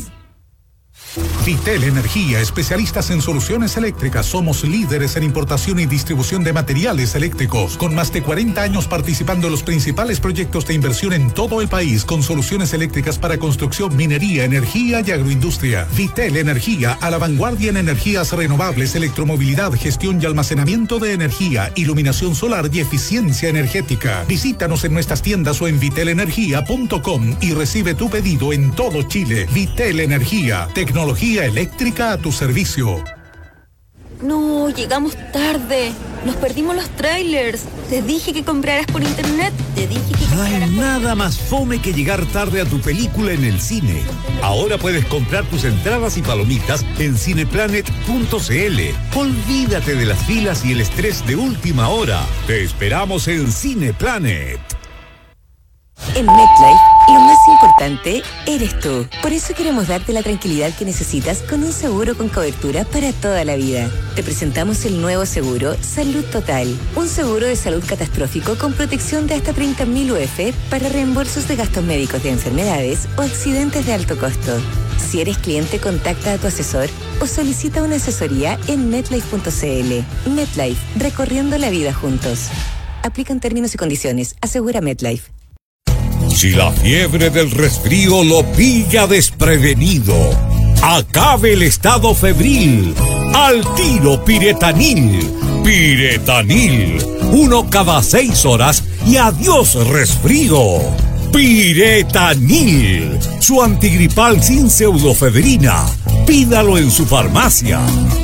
Vitel Energía, especialistas en soluciones eléctricas. Somos líderes en importación y distribución de materiales eléctricos, con más de 40 años participando en los principales proyectos de inversión en todo el país, con soluciones eléctricas para construcción, minería, energía y agroindustria. Vitel Energía, a la vanguardia en energías renovables, electromovilidad, gestión y almacenamiento de energía, iluminación solar y eficiencia energética. Visítanos en nuestras tiendas o en vitelenergia.com y recibe tu pedido en todo Chile. Vitel Energía, tecnología eléctrica a tu servicio. No, llegamos tarde. Nos perdimos los trailers. Te dije que compraras por internet. Te dije que No hay nada más fome que llegar tarde a tu película en el cine. Ahora puedes comprar tus entradas y palomitas en cineplanet.cl. Olvídate de las filas y el estrés de última hora. Te esperamos en Cineplanet. En MetLife, lo más importante eres tú. Por eso queremos darte la tranquilidad que necesitas con un seguro con cobertura para toda la vida. Te presentamos el nuevo seguro Salud Total. Un seguro de salud catastrófico con protección de hasta 30.000 UF para reembolsos de gastos médicos de enfermedades o accidentes de alto costo. Si eres cliente, contacta a tu asesor o solicita una asesoría en MetLife.cl. MetLife, recorriendo la vida juntos. Aplican términos y condiciones. Asegura MetLife. Si la fiebre del resfrío lo pilla desprevenido, acabe el estado febril. Al tiro Piretanil. Piretanil. 1 cada 6 horas y adiós resfrío. Piretanil. Su antigripal sin pseudofedrina. Pídalo en su farmacia.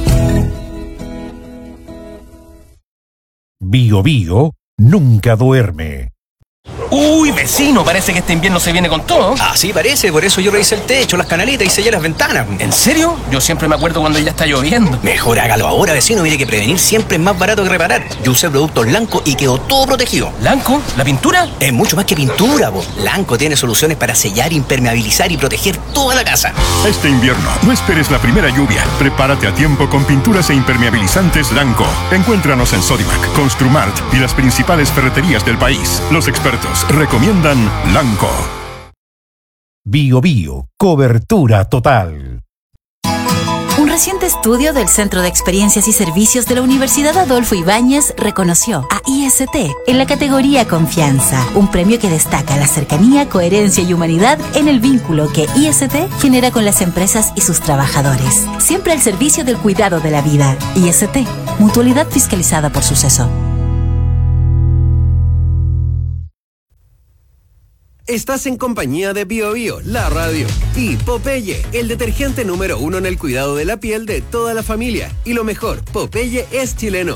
Bio Bio nunca duerme. Uy, vecino, parece que este invierno se viene con todo. Así parece, por eso yo revisé el techo, las canaletas y sellé las ventanas. ¿En serio? Yo siempre me acuerdo cuando ya está lloviendo. Mejor hágalo ahora, vecino, mire que prevenir siempre es más barato que reparar. Yo usé productos Lanco y quedó todo protegido. ¿Lanco? ¿La pintura? Es mucho más que pintura, po. Lanco tiene soluciones para sellar, impermeabilizar y proteger toda la casa. Este invierno, no esperes la primera lluvia. Prepárate a tiempo con pinturas e impermeabilizantes Lanco. Encuéntranos en Sodimac, Construmart y las principales ferreterías del país. Los expertos recomiendan Lanco. Bio Bio, cobertura total. Un reciente estudio del Centro de Experiencias y Servicios de la Universidad Adolfo Ibáñez reconoció a IST en la categoría Confianza, un premio que destaca la cercanía, coherencia y humanidad en el vínculo que IST genera con las empresas y sus trabajadores. Siempre al servicio del cuidado de la vida. IST, mutualidad fiscalizada por Suceso. Estás en compañía de Bio Bio, la radio, y Popeye, el detergente número 1 en el cuidado de la piel de toda la familia. Y lo mejor, Popeye es chileno.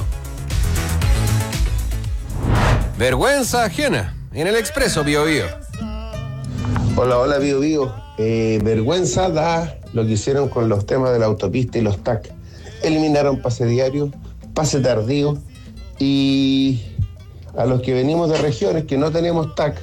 Vergüenza ajena, en el Expreso Bio Bio. Hola Bio Bio. Vergüenza da lo que hicieron con los temas de la autopista y los TAC. Eliminaron pase diario, pase tardío, y a los que venimos de regiones que no tenemos TAC,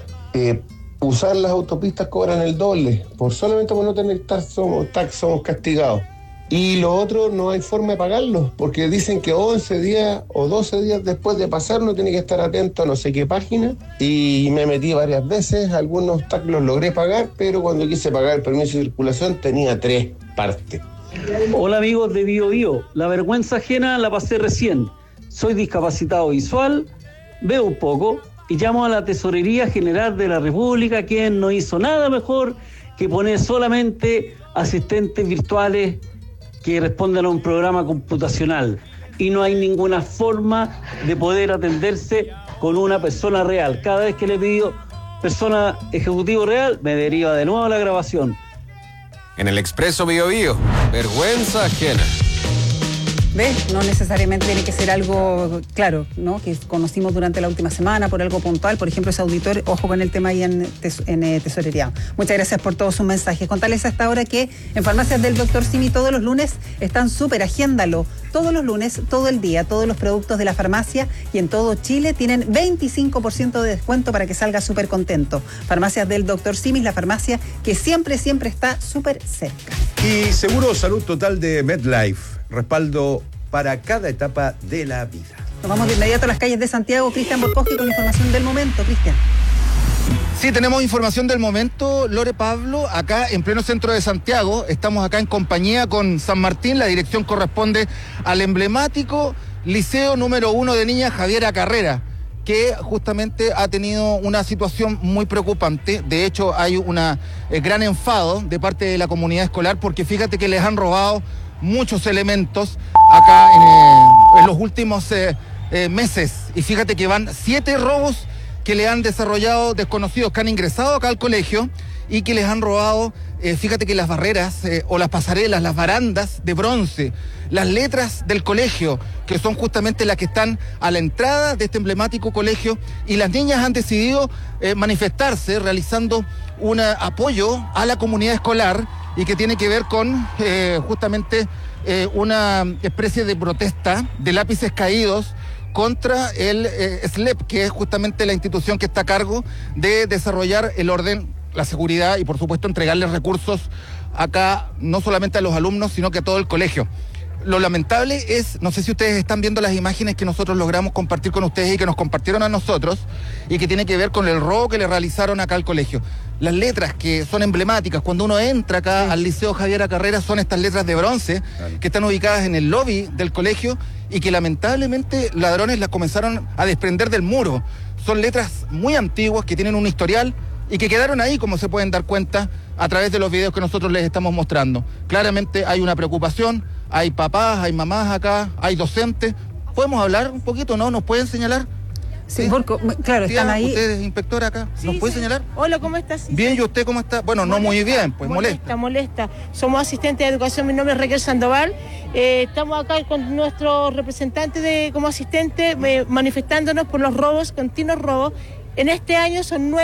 usar las autopistas cobran el doble. Solamente por no tener TAC somos castigados. Y lo otro, no hay forma de pagarlo, porque dicen que 11 días o 12 días después de pasar uno tiene que estar atento a no sé qué página. Y me metí varias veces, algunos TAC los logré pagar, pero cuando quise pagar el permiso de circulación tenía 3 partes. Hola amigos de Bio Bio, la vergüenza ajena la pasé recién. Soy discapacitado visual, veo un poco y llamo a la Tesorería General de la República, quien no hizo nada mejor que poner solamente asistentes virtuales que respondan a un programa computacional, y no hay ninguna forma de poder atenderse con una persona real. Cada vez que le pido persona ejecutivo real, me deriva de nuevo a la grabación. En el Expreso Bio Bio, vergüenza ajena. ¿Ves? No necesariamente tiene que ser algo, claro, ¿no? Que conocimos durante la última semana por algo puntual. Por ejemplo, ese auditor, ojo con el tema ahí en tesorería. Muchas gracias por todos sus mensajes. Contarles a esta hora que en Farmacias del Dr. Simi todos los lunes están súper, agéndalo. Todos los lunes, todo el día, todos los productos de la farmacia y en todo Chile tienen 25% de descuento para que salga súper contento. Farmacias del Dr. Simi, la farmacia que siempre está súper cerca. Y Seguro Salud Total de MedLife, respaldo para cada etapa de la vida. Nos vamos de inmediato a las calles de Santiago. Cristian Borkoski con información del momento. Cristian. Sí, tenemos información del momento, Lore Pablo, acá en pleno centro de Santiago. Estamos acá en compañía con San Martín. La dirección corresponde al emblemático Liceo número 1 de niñas Javiera Carrera, que justamente ha tenido una situación muy preocupante. De hecho, hay un gran enfado de parte de la comunidad escolar, porque fíjate que les han robado muchos elementos acá en los últimos meses. Y fíjate que van 7 robos que le han desarrollado desconocidos que han ingresado acá al colegio y que les han robado, fíjate que las barreras o las pasarelas, las barandas de bronce, las letras del colegio, que son justamente las que están a la entrada de este emblemático colegio, y las niñas han decidido manifestarse realizando un apoyo a la comunidad escolar y que tiene que ver con justamente una especie de protesta de lápices caídos contra el SLEP, que es justamente la institución que está a cargo de desarrollar el orden, la seguridad y por supuesto entregarles recursos acá, no solamente a los alumnos, sino que a todo el colegio. Lo lamentable es, no sé si ustedes están viendo las imágenes que nosotros logramos compartir con ustedes y que nos compartieron a nosotros, y que tiene que ver con el robo que le realizaron acá al colegio. Las letras que son emblemáticas, cuando uno entra acá al Liceo Javiera Carrera, son estas letras de bronce que están ubicadas en el lobby del colegio y que lamentablemente ladrones las comenzaron a desprender del muro. Son letras muy antiguas que tienen un historial y que quedaron ahí, como se pueden dar cuenta a través de los videos que nosotros les estamos mostrando. Claramente hay una preocupación, hay papás, hay mamás acá, hay docentes. ¿Podemos hablar un poquito, no? ¿Nos pueden señalar? Sí, Borco, claro, están ahí. Usted es inspectora acá, ¿nos puede señalar? Hola, ¿cómo estás? Bien, ¿y usted cómo está? Bueno, molesta, no muy bien, pues molesta. Somos asistentes de educación, mi nombre es Raquel Sandoval. Estamos acá con nuestro representante como asistente manifestándonos por los robos, continuos robos. En este año son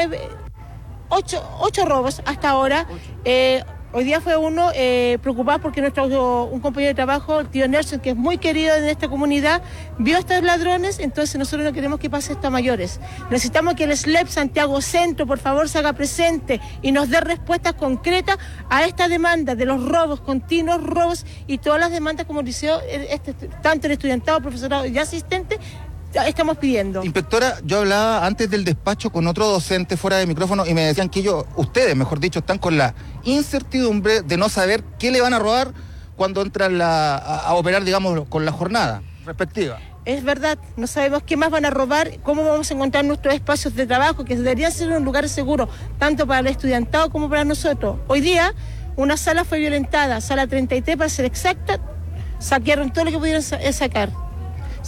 8 robos hasta ahora. Hoy día fue uno preocupado porque un compañero de trabajo, el tío Nelson, que es muy querido en esta comunidad, vio a estos ladrones. Entonces nosotros no queremos que pase esto a mayores. Necesitamos que el SLEP Santiago Centro, por favor, se haga presente y nos dé respuestas concretas a esta demanda de los robos, continuos robos, y todas las demandas como liceo, tanto el estudiantado, profesorado y asistente, estamos pidiendo. Inspectora, yo hablaba antes del despacho con otro docente fuera de micrófono y me decían que ustedes, mejor dicho, están con la incertidumbre de no saber qué le van a robar cuando entran a operar, digamos, con la jornada respectiva. Es verdad, no sabemos qué más van a robar, cómo vamos a encontrar nuestros espacios de trabajo, que deberían ser un lugar seguro, tanto para el estudiantado como para nosotros. Hoy día, una sala fue violentada, sala 33 para ser exacta, saquearon todo lo que pudieron sacar.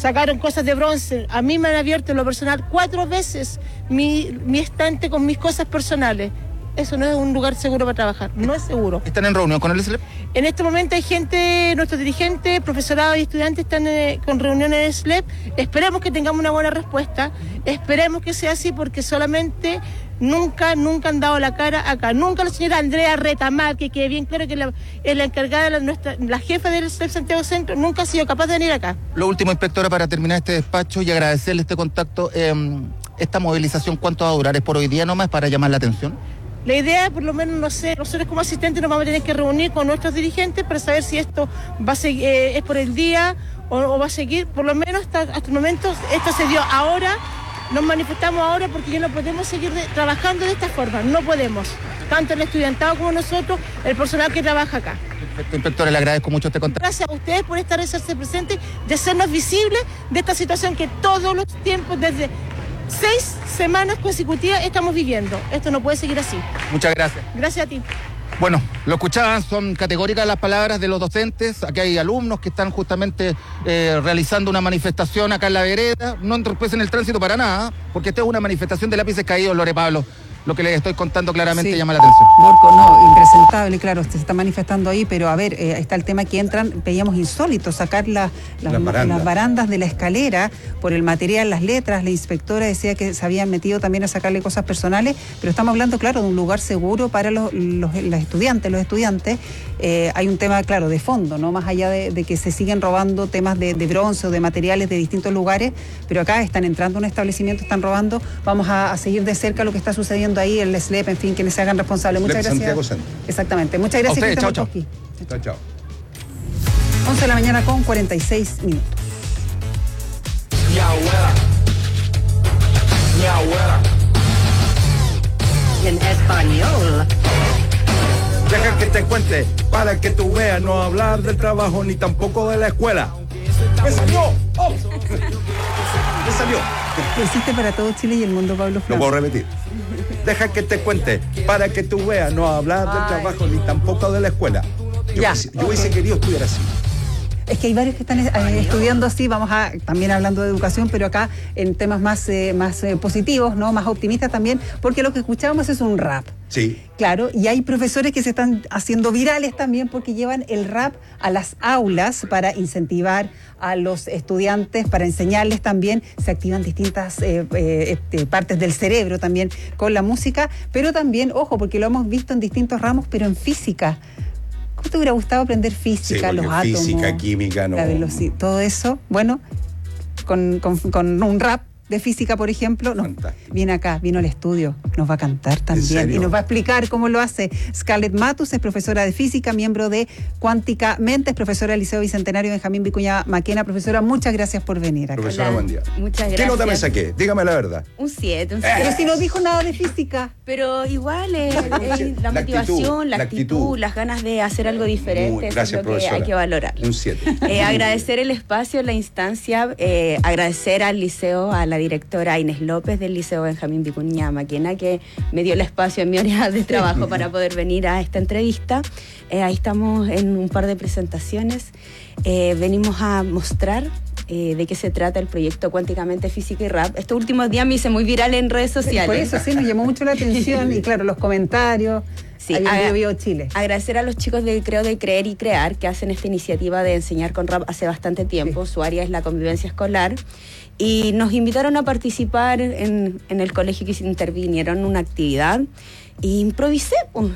sacaron cosas de bronce. A mí me han abierto en lo personal 4 veces mi estante con mis cosas personales. Eso no es un lugar seguro para trabajar, no es seguro. ¿Están en reunión con el SLEP? En este momento hay gente, nuestros dirigentes, profesorado y estudiantes están con reuniones en el SLEP. Esperemos que tengamos una buena respuesta, esperemos que sea así porque solamente nunca han dado la cara acá. Nunca la señora Andrea Retamal, que quede bien claro que es la encargada, la jefa del SLEP Santiago Centro, nunca ha sido capaz de venir acá. Lo último, inspectora, para terminar este despacho y agradecerle este contacto, esta movilización, ¿cuánto va a durar? ¿Es por hoy día nomás para llamar la atención? La idea, por lo menos, no sé, nosotros como asistentes nos vamos a tener que reunir con nuestros dirigentes para saber si esto va a seguir, es por el día o va a seguir. Por lo menos hasta el momento, esto se dio ahora, nos manifestamos ahora porque ya no podemos seguir trabajando de esta forma, no podemos. Tanto el estudiantado como nosotros, el personal que trabaja acá. Perfecto, inspectora, le agradezco mucho este contacto. Gracias a ustedes por hacerse presentes, de hacernos visibles de esta situación que todos los tiempos, desde 6 semanas consecutivas estamos viviendo. Esto no puede seguir así. Muchas gracias. Gracias a ti. Bueno, lo escuchaban, son categóricas las palabras de los docentes. Aquí hay alumnos que están justamente realizando una manifestación acá en la vereda. No entorpecen el tránsito para nada, porque esta es una manifestación de lápices caídos, Lore Pablo. Lo que les estoy contando claramente llama la atención. Borco, no, impresentable, claro, se está manifestando ahí, pero a ver, está el tema que entran, veíamos insólito, sacar las barandas de la escalera por el material, las letras. La inspectora decía que se habían metido también a sacarle cosas personales, pero estamos hablando, claro, de un lugar seguro para los estudiantes. Hay un tema, claro, de fondo, ¿no? Más allá de que se siguen robando temas de bronce o de materiales de distintos lugares, pero acá están entrando a un establecimiento, están robando. Vamos a seguir de cerca lo que está sucediendo ahí, el SLEP, en fin, quienes se hagan responsables. Muchas gracias. Santiago Centro. Exactamente. Muchas gracias. Ustedes, chao. Chao. 11 de la mañana con 46 minutos. En español. Deja que te cuente, para que tú veas, no hablar del trabajo ni tampoco de la escuela. ¡Me salió! ¡Oh! ¡Me salió! Lo hiciste para todo Chile y el mundo, Pablo Flores. Lo puedo repetir. Deja que te cuente, para que tú veas, no hablar del trabajo ni tampoco de la escuela. Yo hubiese querido estudiar así. Es que hay varios que están estudiando así, vamos a también hablando de educación, pero acá en temas más positivos, ¿no? Más optimistas también, porque lo que escuchábamos es un rap. Sí. Claro, y hay profesores que se están haciendo virales también porque llevan el rap a las aulas para incentivar a los estudiantes, para enseñarles también. Se activan distintas partes del cerebro también con la música, pero también, ojo, porque lo hemos visto en distintos ramos, pero en física. ¿Cómo te hubiera gustado aprender física, los átomos? Física, química, no. La velocidad, todo eso. Bueno, con un rap de física, por ejemplo, viene acá, vino al estudio, nos va a cantar también y nos va a explicar cómo lo hace. Scarlett Matus es profesora de física, miembro de Cuántica Mente, es profesora del Liceo Bicentenario Benjamín Vicuña Maquena. Profesora, muchas gracias por venir acá. Profesora, buen día. Muchas gracias. ¿Qué nota me saqué? Dígame la verdad. Un 7. Pero si no dijo nada de física. Pero igual la motivación, la actitud, las ganas de hacer algo diferente, gracias, es lo que hay que valorar. Un 7. Agradecer el espacio, la instancia, agradecer al liceo, a la directora Inés López del Liceo Benjamín Vicuña Maquena, que me dio el espacio en mi hora de trabajo para poder venir a esta entrevista. Ahí estamos en un par de presentaciones. Venimos a mostrar de qué se trata el proyecto Cuánticamente Física y Rap. Estos últimos días me hice muy viral en redes sociales. Por eso sí, nos llamó mucho la atención y claro, los comentarios. Sí, Chile. Agradecer a los chicos de Creo de Creer y Crear que hacen esta iniciativa de enseñar con rap hace bastante tiempo. Sí. Su área es la convivencia escolar. Y nos invitaron a participar en el colegio que intervinieron en una actividad. Y improvisé,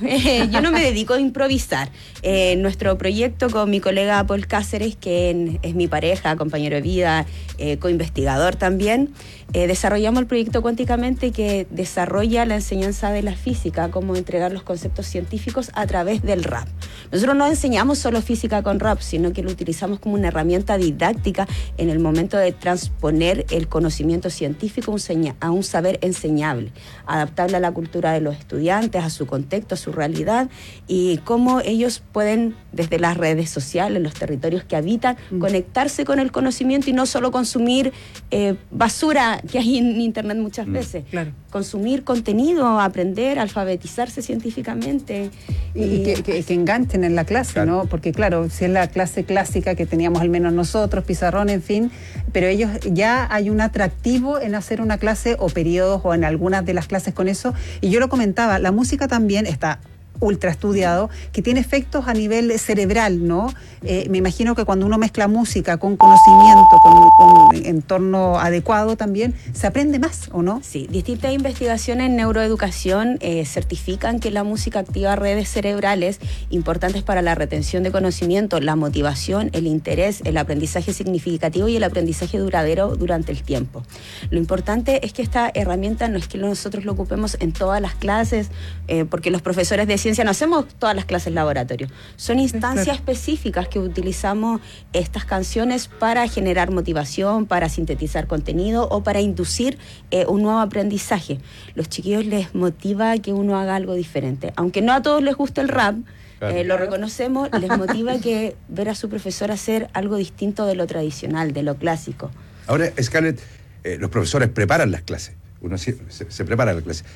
yo no me dedico a improvisar. Nuestro proyecto con mi colega Paul Cáceres, que es mi pareja, compañero de vida, coinvestigador también, desarrollamos el proyecto Cuánticamente, que desarrolla la enseñanza de la física, cómo entregar los conceptos científicos a través del rap. Nosotros no enseñamos solo física con rap, sino que lo utilizamos como una herramienta didáctica en el momento de transponer el conocimiento científico a un saber enseñable, adaptable a la cultura de los estudiantes, a su contexto, a su realidad, y cómo ellos pueden, desde las redes sociales, los territorios que habitan, conectarse con el conocimiento y no solo consumir basura que hay en internet muchas veces. Claro. Consumir contenido, aprender, alfabetizarse científicamente. Y que enganchen en la clase, claro, ¿no? Porque claro, si es la clase clásica que teníamos al menos nosotros, pizarrón, en fin, pero ellos ya hay un atractivo en hacer una clase o periodos o en algunas de las clases con eso. Y yo lo comentaba, la música también está ultra estudiado, que tiene efectos a nivel cerebral, ¿no? Me imagino que cuando uno mezcla música con conocimiento, con un entorno adecuado también, se aprende más, ¿o no? Sí, distintas investigaciones en neuroeducación certifican que la música activa redes cerebrales importantes para la retención de conocimiento, la motivación, el interés, el aprendizaje significativo y el aprendizaje duradero durante el tiempo. Lo importante es que esta herramienta no es que nosotros lo ocupemos en todas las clases, porque los profesores de ciencia no hacemos todas las clases laboratorio. Son instancias específicas que utilizamos estas canciones para generar motivación, para sintetizar contenido o para inducir un nuevo aprendizaje. Los chiquillos les motiva que uno haga algo diferente. Aunque no a todos les gusta el rap, claro, lo reconocemos, les motiva que ver a su profesor hacer algo distinto de lo tradicional, de lo clásico. Ahora, Scarlett, los profesores preparan las clases. Uno se prepara la clase.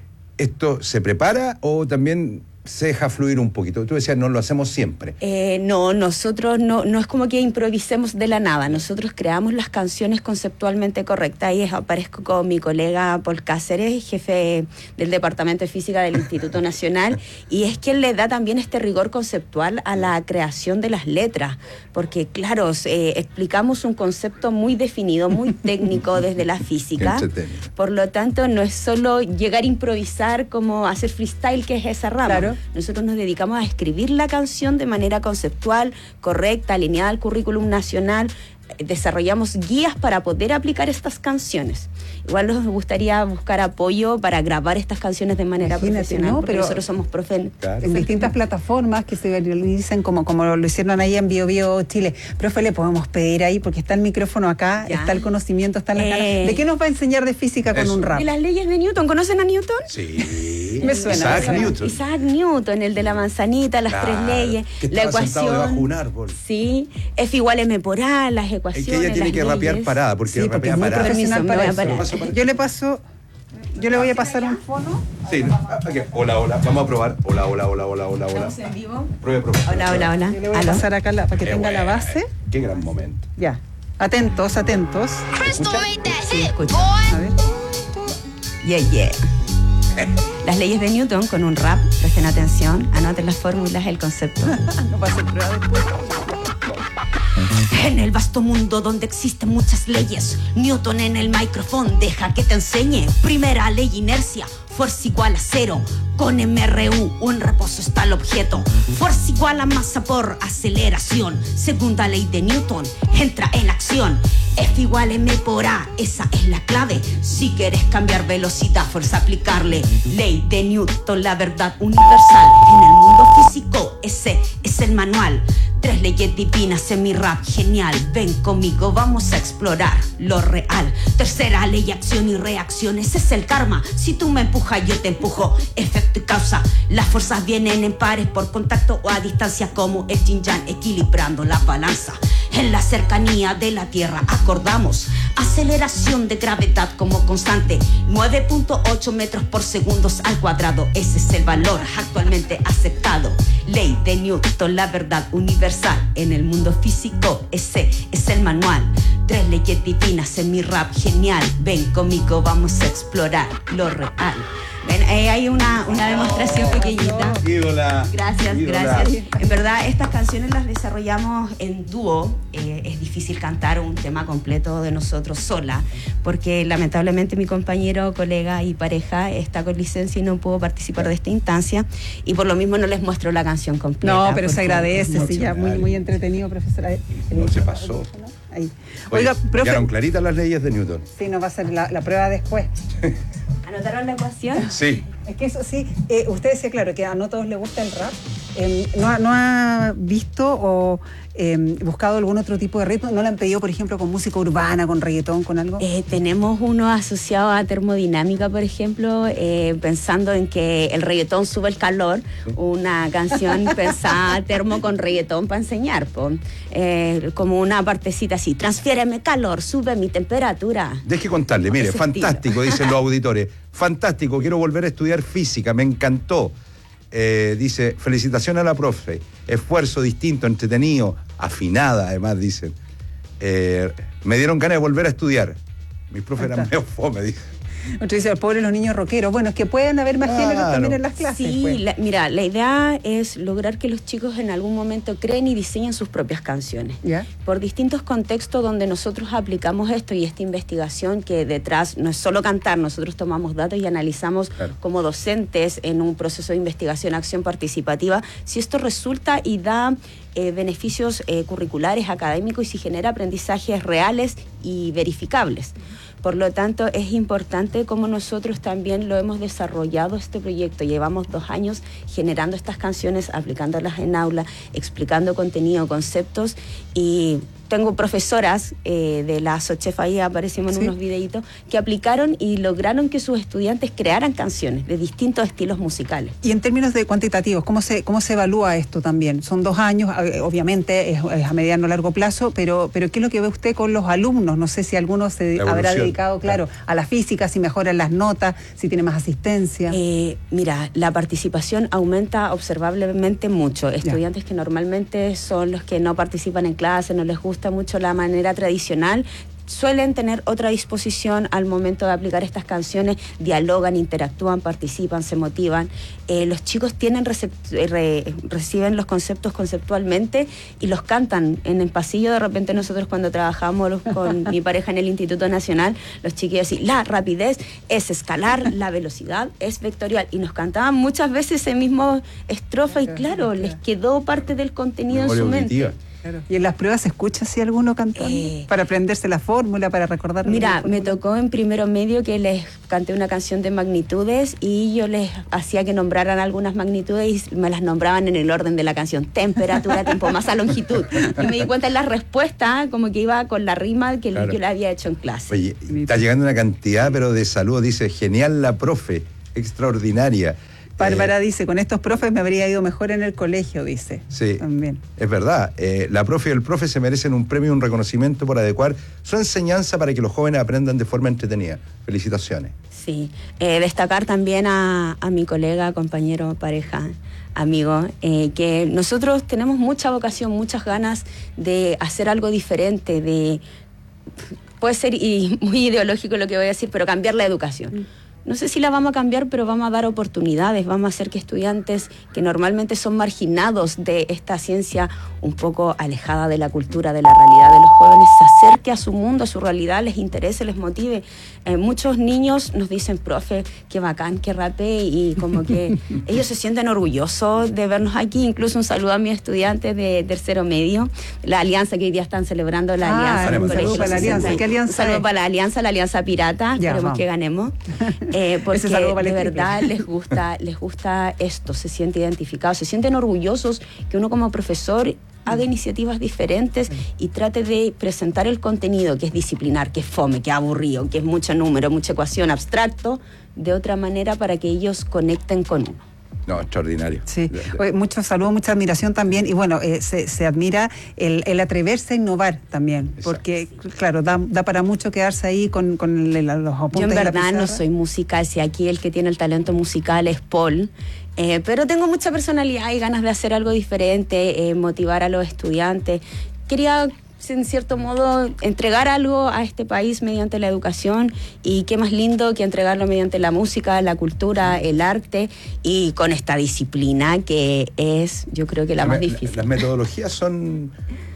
¿Esto se prepara o también se deja fluir un poquito? Tú decías, no lo hacemos siempre. No, nosotros no es como que improvisemos de la nada. Nosotros creamos las canciones conceptualmente correctas. Ahí aparezco con mi colega Paul Cáceres, jefe del Departamento de Física del Instituto Nacional, y es quien le da también este rigor conceptual a la creación de las letras. Porque, claro, explicamos un concepto muy definido, muy técnico desde la física. Por lo tanto, no es solo llegar a improvisar como hacer freestyle, que es esa rama. Claro. Nosotros nos dedicamos a escribir la canción de manera conceptual, correcta, alineada al currículum nacional. Desarrollamos guías para poder aplicar estas canciones. Igual nos gustaría buscar apoyo para grabar estas canciones de manera profesional, ¿no? Pero nosotros somos profe en distintas plataformas que se viralizan como lo hicieron ahí en Bio Bio Chile. Profe, le podemos pedir ahí, porque está el micrófono acá, está el conocimiento, está la cara. ¿De qué nos va a enseñar de física con un rap? De las leyes de Newton. ¿Conocen a Newton? Sí. Me suena. Isaac Newton, el de la manzanita, las tres leyes, que la ecuación. Sentado debajo de un árbol. Sí, F igual M por A, las ecuaciones. Es que ella tiene que rapear parada, porque rapea parada. Yo le paso, yo le voy a pasar un fono. Sí, okay. Hola, vamos a probar. Hola. ¿Estamos en vivo? Pruebe. Hola. Yo le voy a pasar acá para que tenga la base. Qué gran momento. Ya, atentos. ¿Escucha? Sí, escucha. A ver. Yeah. Las leyes de Newton con un rap, presten atención, anoten las fórmulas, el concepto. No va a ser prueba después. En el vasto mundo donde existen muchas leyes, Newton en el micrófono deja que te enseñe. Primera ley, inercia, fuerza igual a cero. Con MRU, en reposo está el objeto. Fuerza igual a masa por aceleración. Segunda ley de Newton, entra en acción. F igual M por A, esa es la clave. Si quieres cambiar velocidad, fuerza aplicarle. Ley de Newton, la verdad universal. En el mundo físico, ese es el manual. 3 leyes divinas en mi rap genial. Ven conmigo, vamos a explorar lo real. Tercera ley, acción y reacción. Ese es el karma. Si tú me empujas, yo te empujo. Efecto y causa. Las fuerzas vienen en pares por contacto o a distancia, como el yin yang, equilibrando la balanza. En la cercanía de la Tierra acordamos aceleración de gravedad como constante, 9.8 metros por segundo al cuadrado. Ese es el valor actualmente aceptado. Ley de Newton, la verdad universal. En el mundo físico, ese es el manual. 3 leyes divinas en mi rap genial. Ven conmigo, vamos a explorar lo real. Ven, hay una demostración pequeñita. Ídola. Gracias. En verdad, estas canciones las desarrollamos en dúo. Es difícil cantar un tema completo de nosotros sola, porque lamentablemente mi compañero, colega y pareja está con licencia y no pudo participar de esta instancia, y por lo mismo no les muestro la canción completa. No, pero se agradece, sí, ya muy entretenido, profesora. No se pasó. Ahí. Oiga, profe. Quedaron claritas las leyes de Newton. Sí, nos va a hacer la prueba después. ¿Anotaron la ecuación? Sí. Es que eso sí, usted decía, claro, que a no todos les gusta el rap, ¿No ha visto o buscado algún otro tipo de ritmo? ¿No le han pedido, por ejemplo, con música urbana, con reggaetón, con algo? Tenemos uno asociado a termodinámica, por ejemplo, pensando en que el reggaetón sube el calor, una canción pensada termo con reggaetón para enseñar, como una partecita así, transfiéreme calor, sube mi temperatura. Deje contarle, mire, fantástico, dicen los auditores, fantástico, quiero volver a estudiar física, me encantó. Dice, felicitaciones a la profe, esfuerzo distinto, entretenido, afinada, además dicen. Me dieron ganas de volver a estudiar. Mis profes eran medio fome, dice. Otro dice, pobre los niños rockeros. Bueno, es que pueden haber más géneros también en las clases. Sí, pues. Mira, la idea es lograr que los chicos en algún momento creen y diseñen sus propias canciones. ¿Ya? Por distintos contextos donde nosotros aplicamos esto y esta investigación, que detrás no es solo cantar, nosotros tomamos datos y analizamos como docentes en un proceso de investigación, acción participativa, si esto resulta y da beneficios curriculares, académicos, y si genera aprendizajes reales y verificables. Por lo tanto, es importante como nosotros también lo hemos desarrollado este proyecto. Llevamos 2 años generando estas canciones, aplicándolas en aula, explicando contenido, conceptos, y tengo profesoras de la SOCHEF, ahí aparecimos en unos videitos, que aplicaron y lograron que sus estudiantes crearan canciones de distintos estilos musicales. Y en términos de cuantitativos, ¿cómo se evalúa esto también? Son 2 años, obviamente es a mediano o largo plazo, pero ¿qué es lo que ve usted con los alumnos? No sé si alguno se habrá dedicado, a la física, si mejoran las notas, si tiene más asistencia. Mira, la participación aumenta observablemente mucho. Estudiantes que normalmente son los que no participan en clase, no les gusta mucho la manera tradicional, suelen tener otra disposición al momento de aplicar estas canciones, dialogan, interactúan, participan, se motivan. Los chicos reciben los conceptos conceptualmente y los cantan en el pasillo. De repente nosotros cuando trabajamos con mi pareja en el Instituto Nacional, los chiquillos decían, la rapidez es escalar, la velocidad es vectorial, y nos cantaban muchas veces ese mismo estrofa y claro, les quedó parte del contenido en su mente. Claro. ¿Y en las pruebas se escucha si alguno cantando? Para aprenderse la fórmula, para recordar. Mira, me tocó en primero medio que les canté una canción de magnitudes y yo les hacía que nombraran algunas magnitudes y me las nombraban en el orden de la canción: temperatura, tiempo, masa, longitud. Y me di cuenta en la respuesta como que iba con la rima que yo la había hecho en clase. Oye, está llegando una cantidad pero de saludos. Dice, genial la profe, extraordinaria. Bárbara dice, con estos profes me habría ido mejor en el colegio, dice. Sí, también. Es verdad. La profe y el profe se merecen un premio y un reconocimiento por adecuar su enseñanza para que los jóvenes aprendan de forma entretenida. Felicitaciones. Sí. Destacar también a mi colega, compañero, pareja, amigo, que nosotros tenemos mucha vocación, muchas ganas de hacer algo diferente, puede ser muy ideológico lo que voy a decir, pero cambiar la educación. No sé si la vamos a cambiar, pero vamos a dar oportunidades, vamos a hacer que estudiantes que normalmente son marginados de esta ciencia un poco alejada de la cultura, de la realidad de los jóvenes, se acerque a su mundo, a su realidad, les interese, les motive. Muchos niños nos dicen, profe, qué bacán, qué rapé, y como que ellos se sienten orgullosos de vernos aquí. Incluso un saludo a mis estudiantes de tercero medio, la alianza que hoy día están celebrando, la alianza. Un saludo para la alianza. ¿Qué alianza? Un saludo para la alianza pirata, esperemos que ganemos. Porque de verdad les gusta esto, se sienten identificados, se sienten orgullosos que uno como profesor haga iniciativas diferentes y trate de presentar el contenido, que es disciplinar, que es fome, que es aburrido, que es mucho número, mucha ecuación, abstracto, de otra manera para que ellos conecten con uno. No, extraordinario. Sí, mucho saludo, mucha admiración también, y bueno, se admira el atreverse a innovar también. Exacto. Porque claro, da para mucho quedarse ahí con los apuntes. Yo en verdad no soy musical, si aquí el que tiene el talento musical es Paul, pero tengo mucha personalidad y ganas de hacer algo diferente, motivar a los estudiantes. Quería, en cierto modo, entregar algo a este país mediante la educación, y qué más lindo que entregarlo mediante la música, la cultura, el arte, y con esta disciplina que es, yo creo que la más difícil. Las metodologías son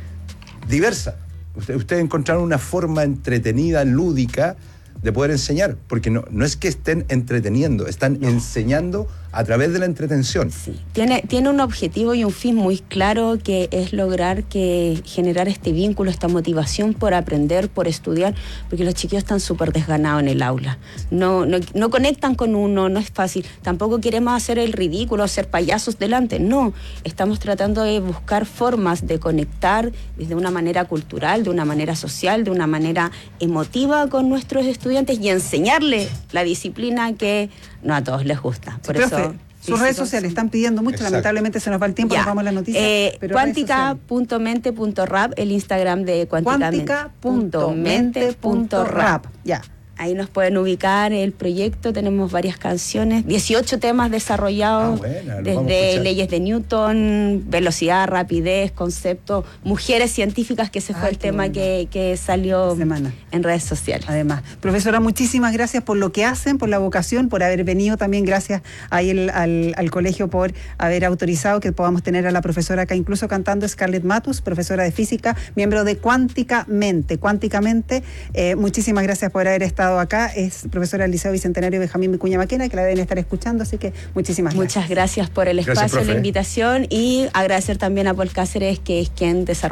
diversas. Ustedes encontraron una forma entretenida, lúdica, de poder enseñar, porque no es que estén entreteniendo, están enseñando a través de la entretención. Sí. Tiene un objetivo y un fin muy claro, que es lograr generar este vínculo, esta motivación por aprender, por estudiar, porque los chiquillos están súper desganados en el aula. No conectan con uno, no es fácil. Tampoco queremos hacer el ridículo, ser payasos delante. No, estamos tratando de buscar formas de conectar de una manera cultural, de una manera social, de una manera emotiva con nuestros estudiantes y enseñarles la disciplina que no a todos les gusta. Por sí, eso profe, sus redes sociales están pidiendo mucho. Exacto. Lamentablemente se nos va el tiempo, nos vamos a la noticia. Cuántica.mente.rap, el Instagram de Cuántica.mente.rap. Ya. Ahí nos pueden ubicar el proyecto, tenemos varias canciones, 18 temas desarrollados, desde leyes de Newton, velocidad, rapidez, concepto, mujeres científicas, que ese fue el tema que salió en redes sociales. Además, profesora, muchísimas gracias por lo que hacen, por la vocación, por haber venido también, gracias ahí al colegio por haber autorizado que podamos tener a la profesora acá, incluso cantando, Scarlett Matus, profesora de física, miembro de Cuánticamente. Muchísimas gracias por haber estado acá. Es profesora del Liceo Bicentenario Benjamín Vicuña Maquena, que la deben estar escuchando, así que muchísimas gracias. Muchas gracias por el espacio, la invitación, y agradecer también a Paul Cáceres, que es quien desarrolló